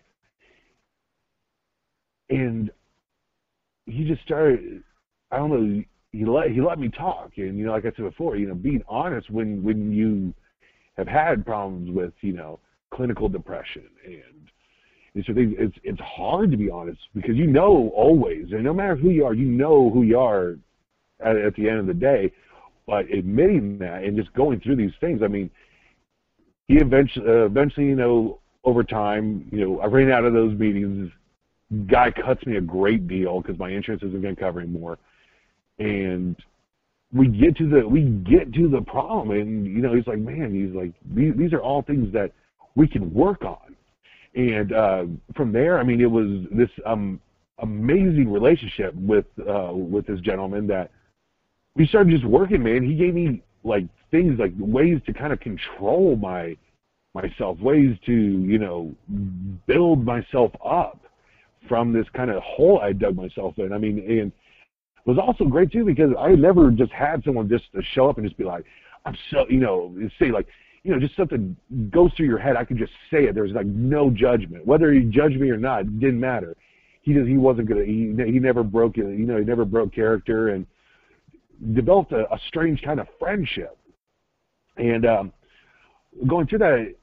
Speaker 8: and he just started, I don't know, he let, he let me talk. And, you know, like I said before, you know, being honest when, when you have had problems with, you know, clinical depression and, and so they, it's, it's hard to be honest because you know always, and no matter who you are, you know who you are at, at the end of the day, but admitting that and just going through these things, I mean, he eventually, uh, eventually, you know, over time, you know, I ran out of those meetings. Guy cuts me a great deal because my insurance isn't going to cover anymore. And we get to the we get to the problem, and you know, he's like, man, he's like, these these are all things that we can work on. And uh, from there, I mean, it was this um, amazing relationship with uh, with this gentleman that we started just working, man. He gave me like things like ways to kind of control my myself, ways to, you know, build myself up from this kind of hole I dug myself in. I mean, and it was also great too because I never just had someone just to show up and just be like, I'm so, you know, say like, you know, just something goes through your head. I could just say it. There's like no judgment, whether he judged me or not. It didn't matter. He just, he wasn't gonna. He he never broke it. You know, he never broke character and developed a, a strange kind of friendship. And um, going through that,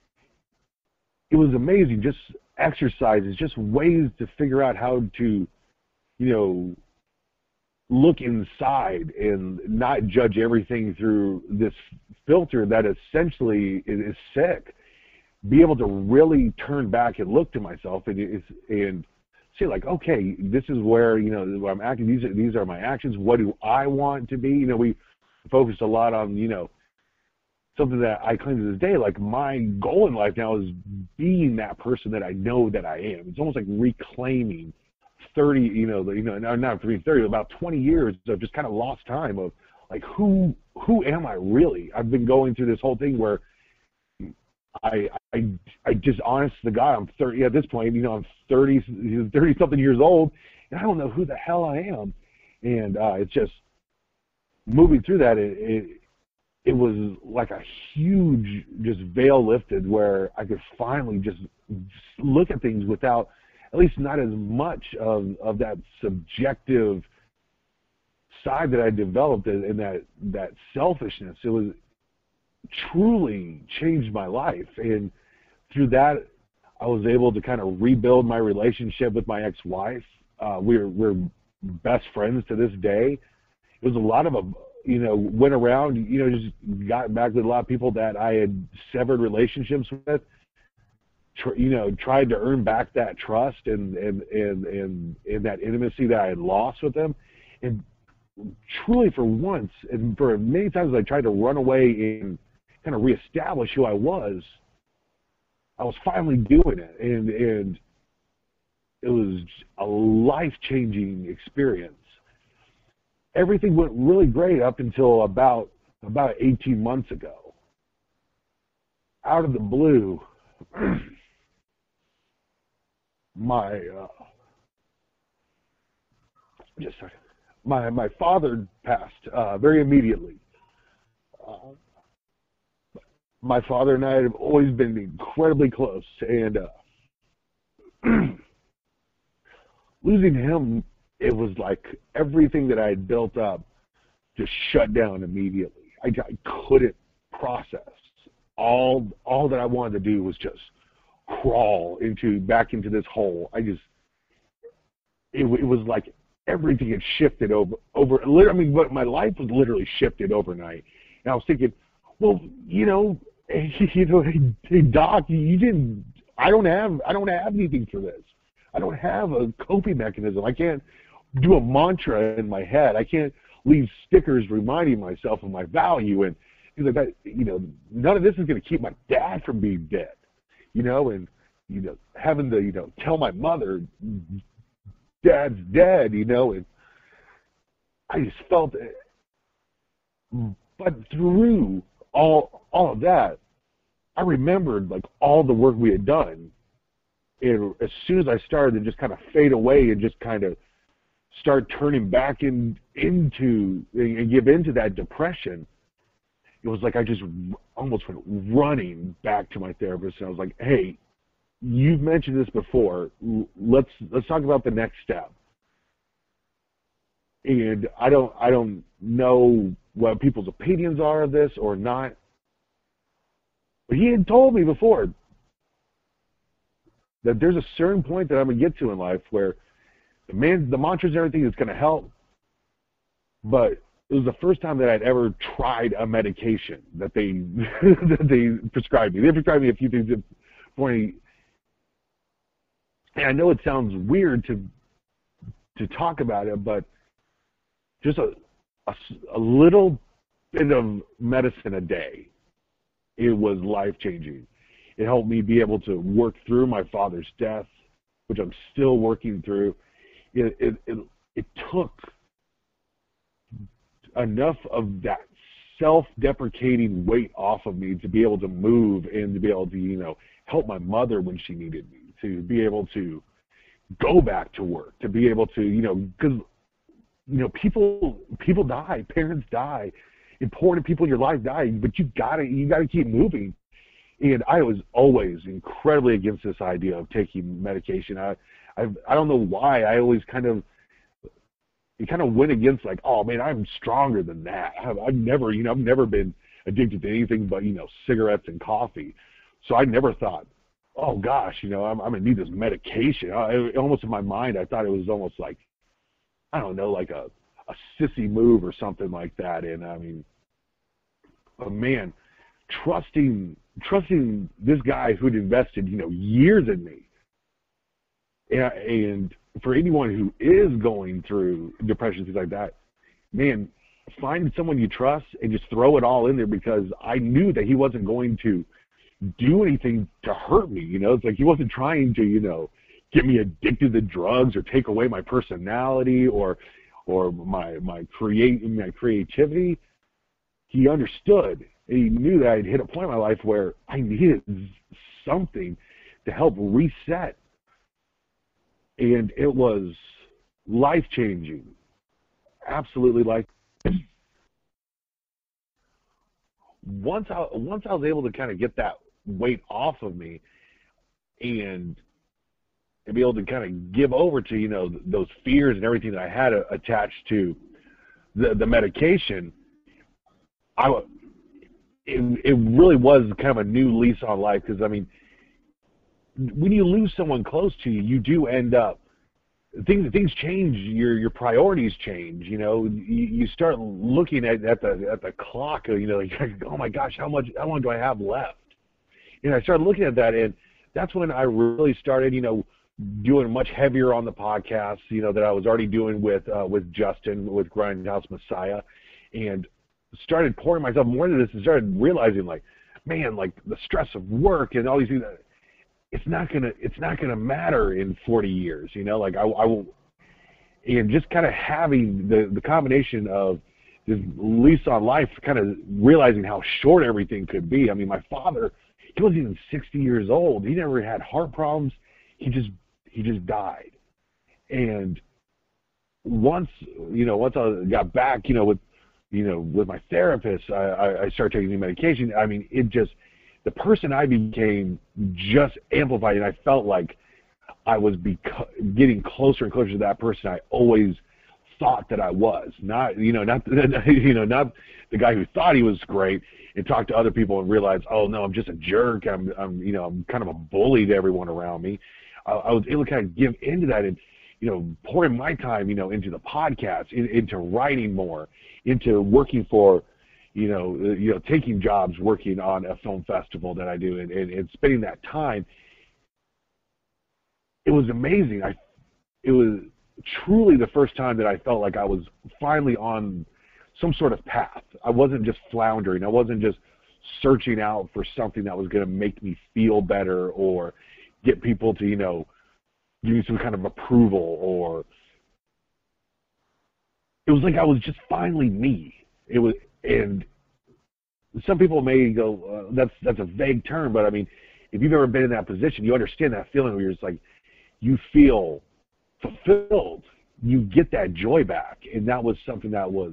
Speaker 8: it was amazing. Just exercises, just ways to figure out how to, you know, look inside and not judge everything through this filter that essentially is sick. Be able to really turn back and look to myself and and say like, okay, this is where, you know, where I'm acting. These are these are my actions. What do I want to be? You know, we focused a lot on, you know, something that I claim to this day, like my goal in life now is being that person that I know that I am. It's almost like reclaiming thirty, you know, the, you know, not three thirty, about twenty years of just kind of lost time of like, who, who am I really? I've been going through this whole thing where I, I, I just honest to God, I'm thirty at this point, you know, I'm thirty, thirty something years old and I don't know who the hell I am. And uh, it's just moving through that. It, it, it was like a huge just veil lifted where I could finally just, just look at things without at least not as much of, of that subjective side that I developed and that, that selfishness. It was truly changed my life. And through that, I was able to kind of rebuild my relationship with my ex-wife. Uh, we're, we're best friends to this day. It was a lot of, a, you know, went around, you know, just got back with a lot of people that I had severed relationships with, tr- you know, tried to earn back that trust and, and, and, and, and that intimacy that I had lost with them. And truly for once, and for many times I tried to run away and kind of reestablish who I was, I was finally doing it. And, and it was a life-changing experience. Everything went really great up until about about eighteen months ago. Out of the blue, my uh, just a second. my my father passed uh, very immediately. Uh, my father and I have always been incredibly close, and uh, losing him, it was like everything that I had built up just shut down immediately. I, I couldn't process. All all that I wanted to do was just crawl into back into this hole. I just it, it was like everything had shifted over over. I mean, but my life was literally shifted overnight. And I was thinking, well, you know, you know, hey, hey Doc, you didn't. I don't have I don't have anything for this. I don't have a coping mechanism. I can't do a mantra in my head. I can't leave stickers reminding myself of my value and things like that. You know, none of this is going to keep my dad from being dead. You know, and you know, having to you know tell my mother, Dad's dead. You know, and I just felt it. But through all all of that, I remembered like all the work we had done. And as soon as I started to just kind of fade away and just kind of start turning back in, into and give into that depression, it was like I just almost went running back to my therapist, and I was like, "Hey, you've mentioned this before. Let's let's talk about the next step." And I don't I don't know what people's opinions are of this or not, but he had told me before that there's a certain point that I'm going to get to in life where the man, the mantras and everything is going to help, but it was the first time that I'd ever tried a medication that they that they prescribed me. They prescribed me a few things for me, and I know it sounds weird to to talk about it, but just a, a, a little bit of medicine a day, it was life-changing. It helped me be able to work through my father's death, which I'm still working through. It, it, it, it took enough of that self-deprecating weight off of me to be able to move and to be able to, you know, help my mother when she needed me, to be able to go back to work, to be able to, you know, because, you know, people people die, parents die, important people in your life die, but you gotta you gotta keep moving. And I was always incredibly against this idea of taking medication. I, I, I don't know why. I always kind of, it kind of went against like, oh man, I'm stronger than that. I've, I've never, you know, I've never been addicted to anything but, you know, cigarettes and coffee. So I never thought, oh gosh, you know, I'm, I'm gonna need this medication. I, almost in my mind, I thought it was almost like, I don't know, like a, a sissy move or something like that. And I mean, oh man, trusting. trusting this guy who'd invested, you know, years in me. And, and for anyone who is going through depression, things like that, man, find someone you trust and just throw it all in there, because I knew that he wasn't going to do anything to hurt me. You know, it's like he wasn't trying to, you know, get me addicted to drugs or take away my personality or, or my, my create, my creativity. He understood. He knew that I'd hit a point in my life where I needed something to help reset. And it was life-changing. Absolutely life-changing. Once I, once I was able to kind of get that weight off of me and and be able to kind of give over to, you know, those fears and everything that I had uh, attached to the, the medication, I, it, it really was kind of a new lease on life. Because, I mean, when you lose someone close to you, you do end up, things things change, your your priorities change, you know. You, you start looking at, at the at the clock, you know, like, oh my gosh, how much, how long do I have left? You know, I started looking at that, and that's when I really started, you know, doing much heavier on the podcast, you know, that I was already doing with uh, with Justin, with Grindhouse Messiah, and started pouring myself more into this and started realizing, like, man, like the stress of work and all these things, it's not gonna it's not gonna matter in forty years, you know. Like I, I will, and just kind of having the the combination of this lease on life, kind of realizing how short everything could be. I mean, my father, he wasn't even sixty years old. He never had heart problems. He just he just died. And once you know, once I got back, you know, with you know with my therapist, I, I, I started taking the medication. I mean, it just, the person I became just amplified, and I felt like I was beco- getting closer and closer to that person I always thought that I was. Not, you know, not you know, not the guy who thought he was great and talked to other people and realized, oh no, I'm just a jerk. I'm, I'm, you know, I'm kind of a bully to everyone around me. I, I was able to kind of give into that and, you know, pouring my time, you know, into the podcast, in, into writing more, into working for, you know, you know, taking jobs, working on a film festival that I do, and, and, and spending that time. It was amazing. I, it was truly the first time that I felt like I was finally on some sort of path. I wasn't just floundering. I wasn't just searching out for something that was going to make me feel better or get people to, you know, give me some kind of approval, or it was like I was just finally me. It was, and some people may go, uh, that's that's a vague term, but I mean, if you've ever been in that position, you understand that feeling where you're just like, you feel fulfilled, you get that joy back, and that was something that was,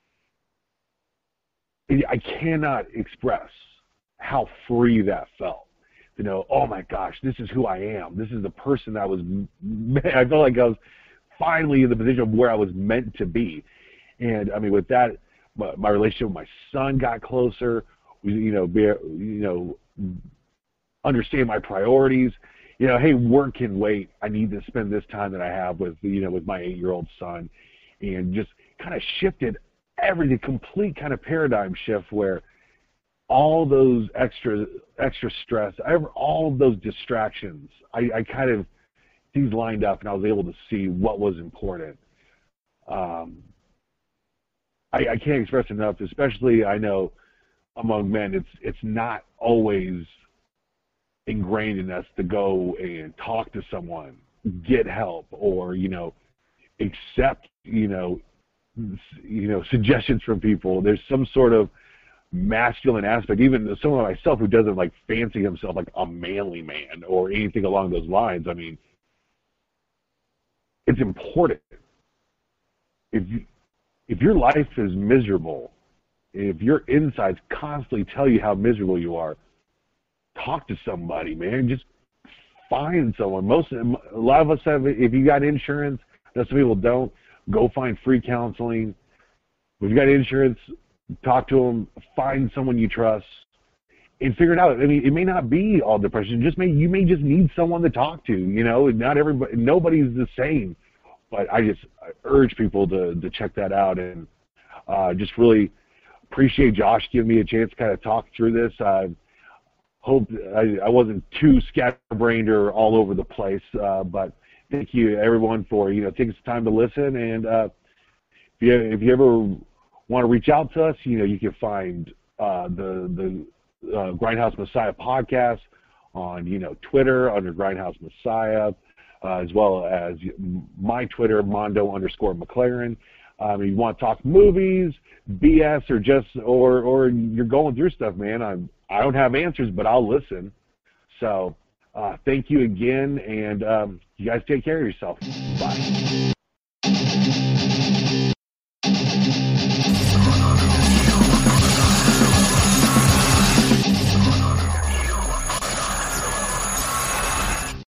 Speaker 8: I cannot express how free that felt. You know, oh my gosh, this is who I am. This is the person that was, I felt like I was finally in the position of where I was meant to be. And I mean, with that, my, my relationship with my son got closer. We, you know, be, you know, understand my priorities. You know, hey, work can wait. I need to spend this time that I have with, you know, with my eight-year-old son, and just kind of shifted everything, complete kind of paradigm shift where all those extra extra stress, all of those distractions, I, I kind of, things lined up, and I was able to see what was important. Um, I, I can't express enough, especially I know among men, it's it's not always ingrained in us to go and talk to someone, get help, or, you know, accept, you know, you know, suggestions from people. There's some sort of masculine aspect, even someone like myself who doesn't like fancy himself like a manly man or anything along those lines. I mean, it's important. If you, if your life is miserable, if your insides constantly tell you how miserable you are, talk to somebody, man. Just find someone. Most, a lot of us have, if you got insurance, some people don't, go find free counseling. If you got insurance, talk to them, find someone you trust, and figure it out. I mean, it may not be all depression. Just may you may just need someone to talk to. You know, not everybody, nobody's the same. But I just I urge people to to check that out, and uh, just really appreciate Josh giving me a chance to kind of talk through this. I hope I, I wasn't too scatterbrained or all over the place, uh, but thank you everyone for, you know, taking some time to listen. And uh, if you if you ever want to reach out to us, you know, you can find uh, the the uh, Grindhouse Messiah podcast on, you know, Twitter under Grindhouse Messiah, uh, as well as my Twitter, Mondo underscore McLaren. Um, if you want to talk movies, B S, or just or or you're going through stuff, man, I'm I don't have answers, but I'll listen. So uh, thank you again, and um, you guys take care of yourself. Bye.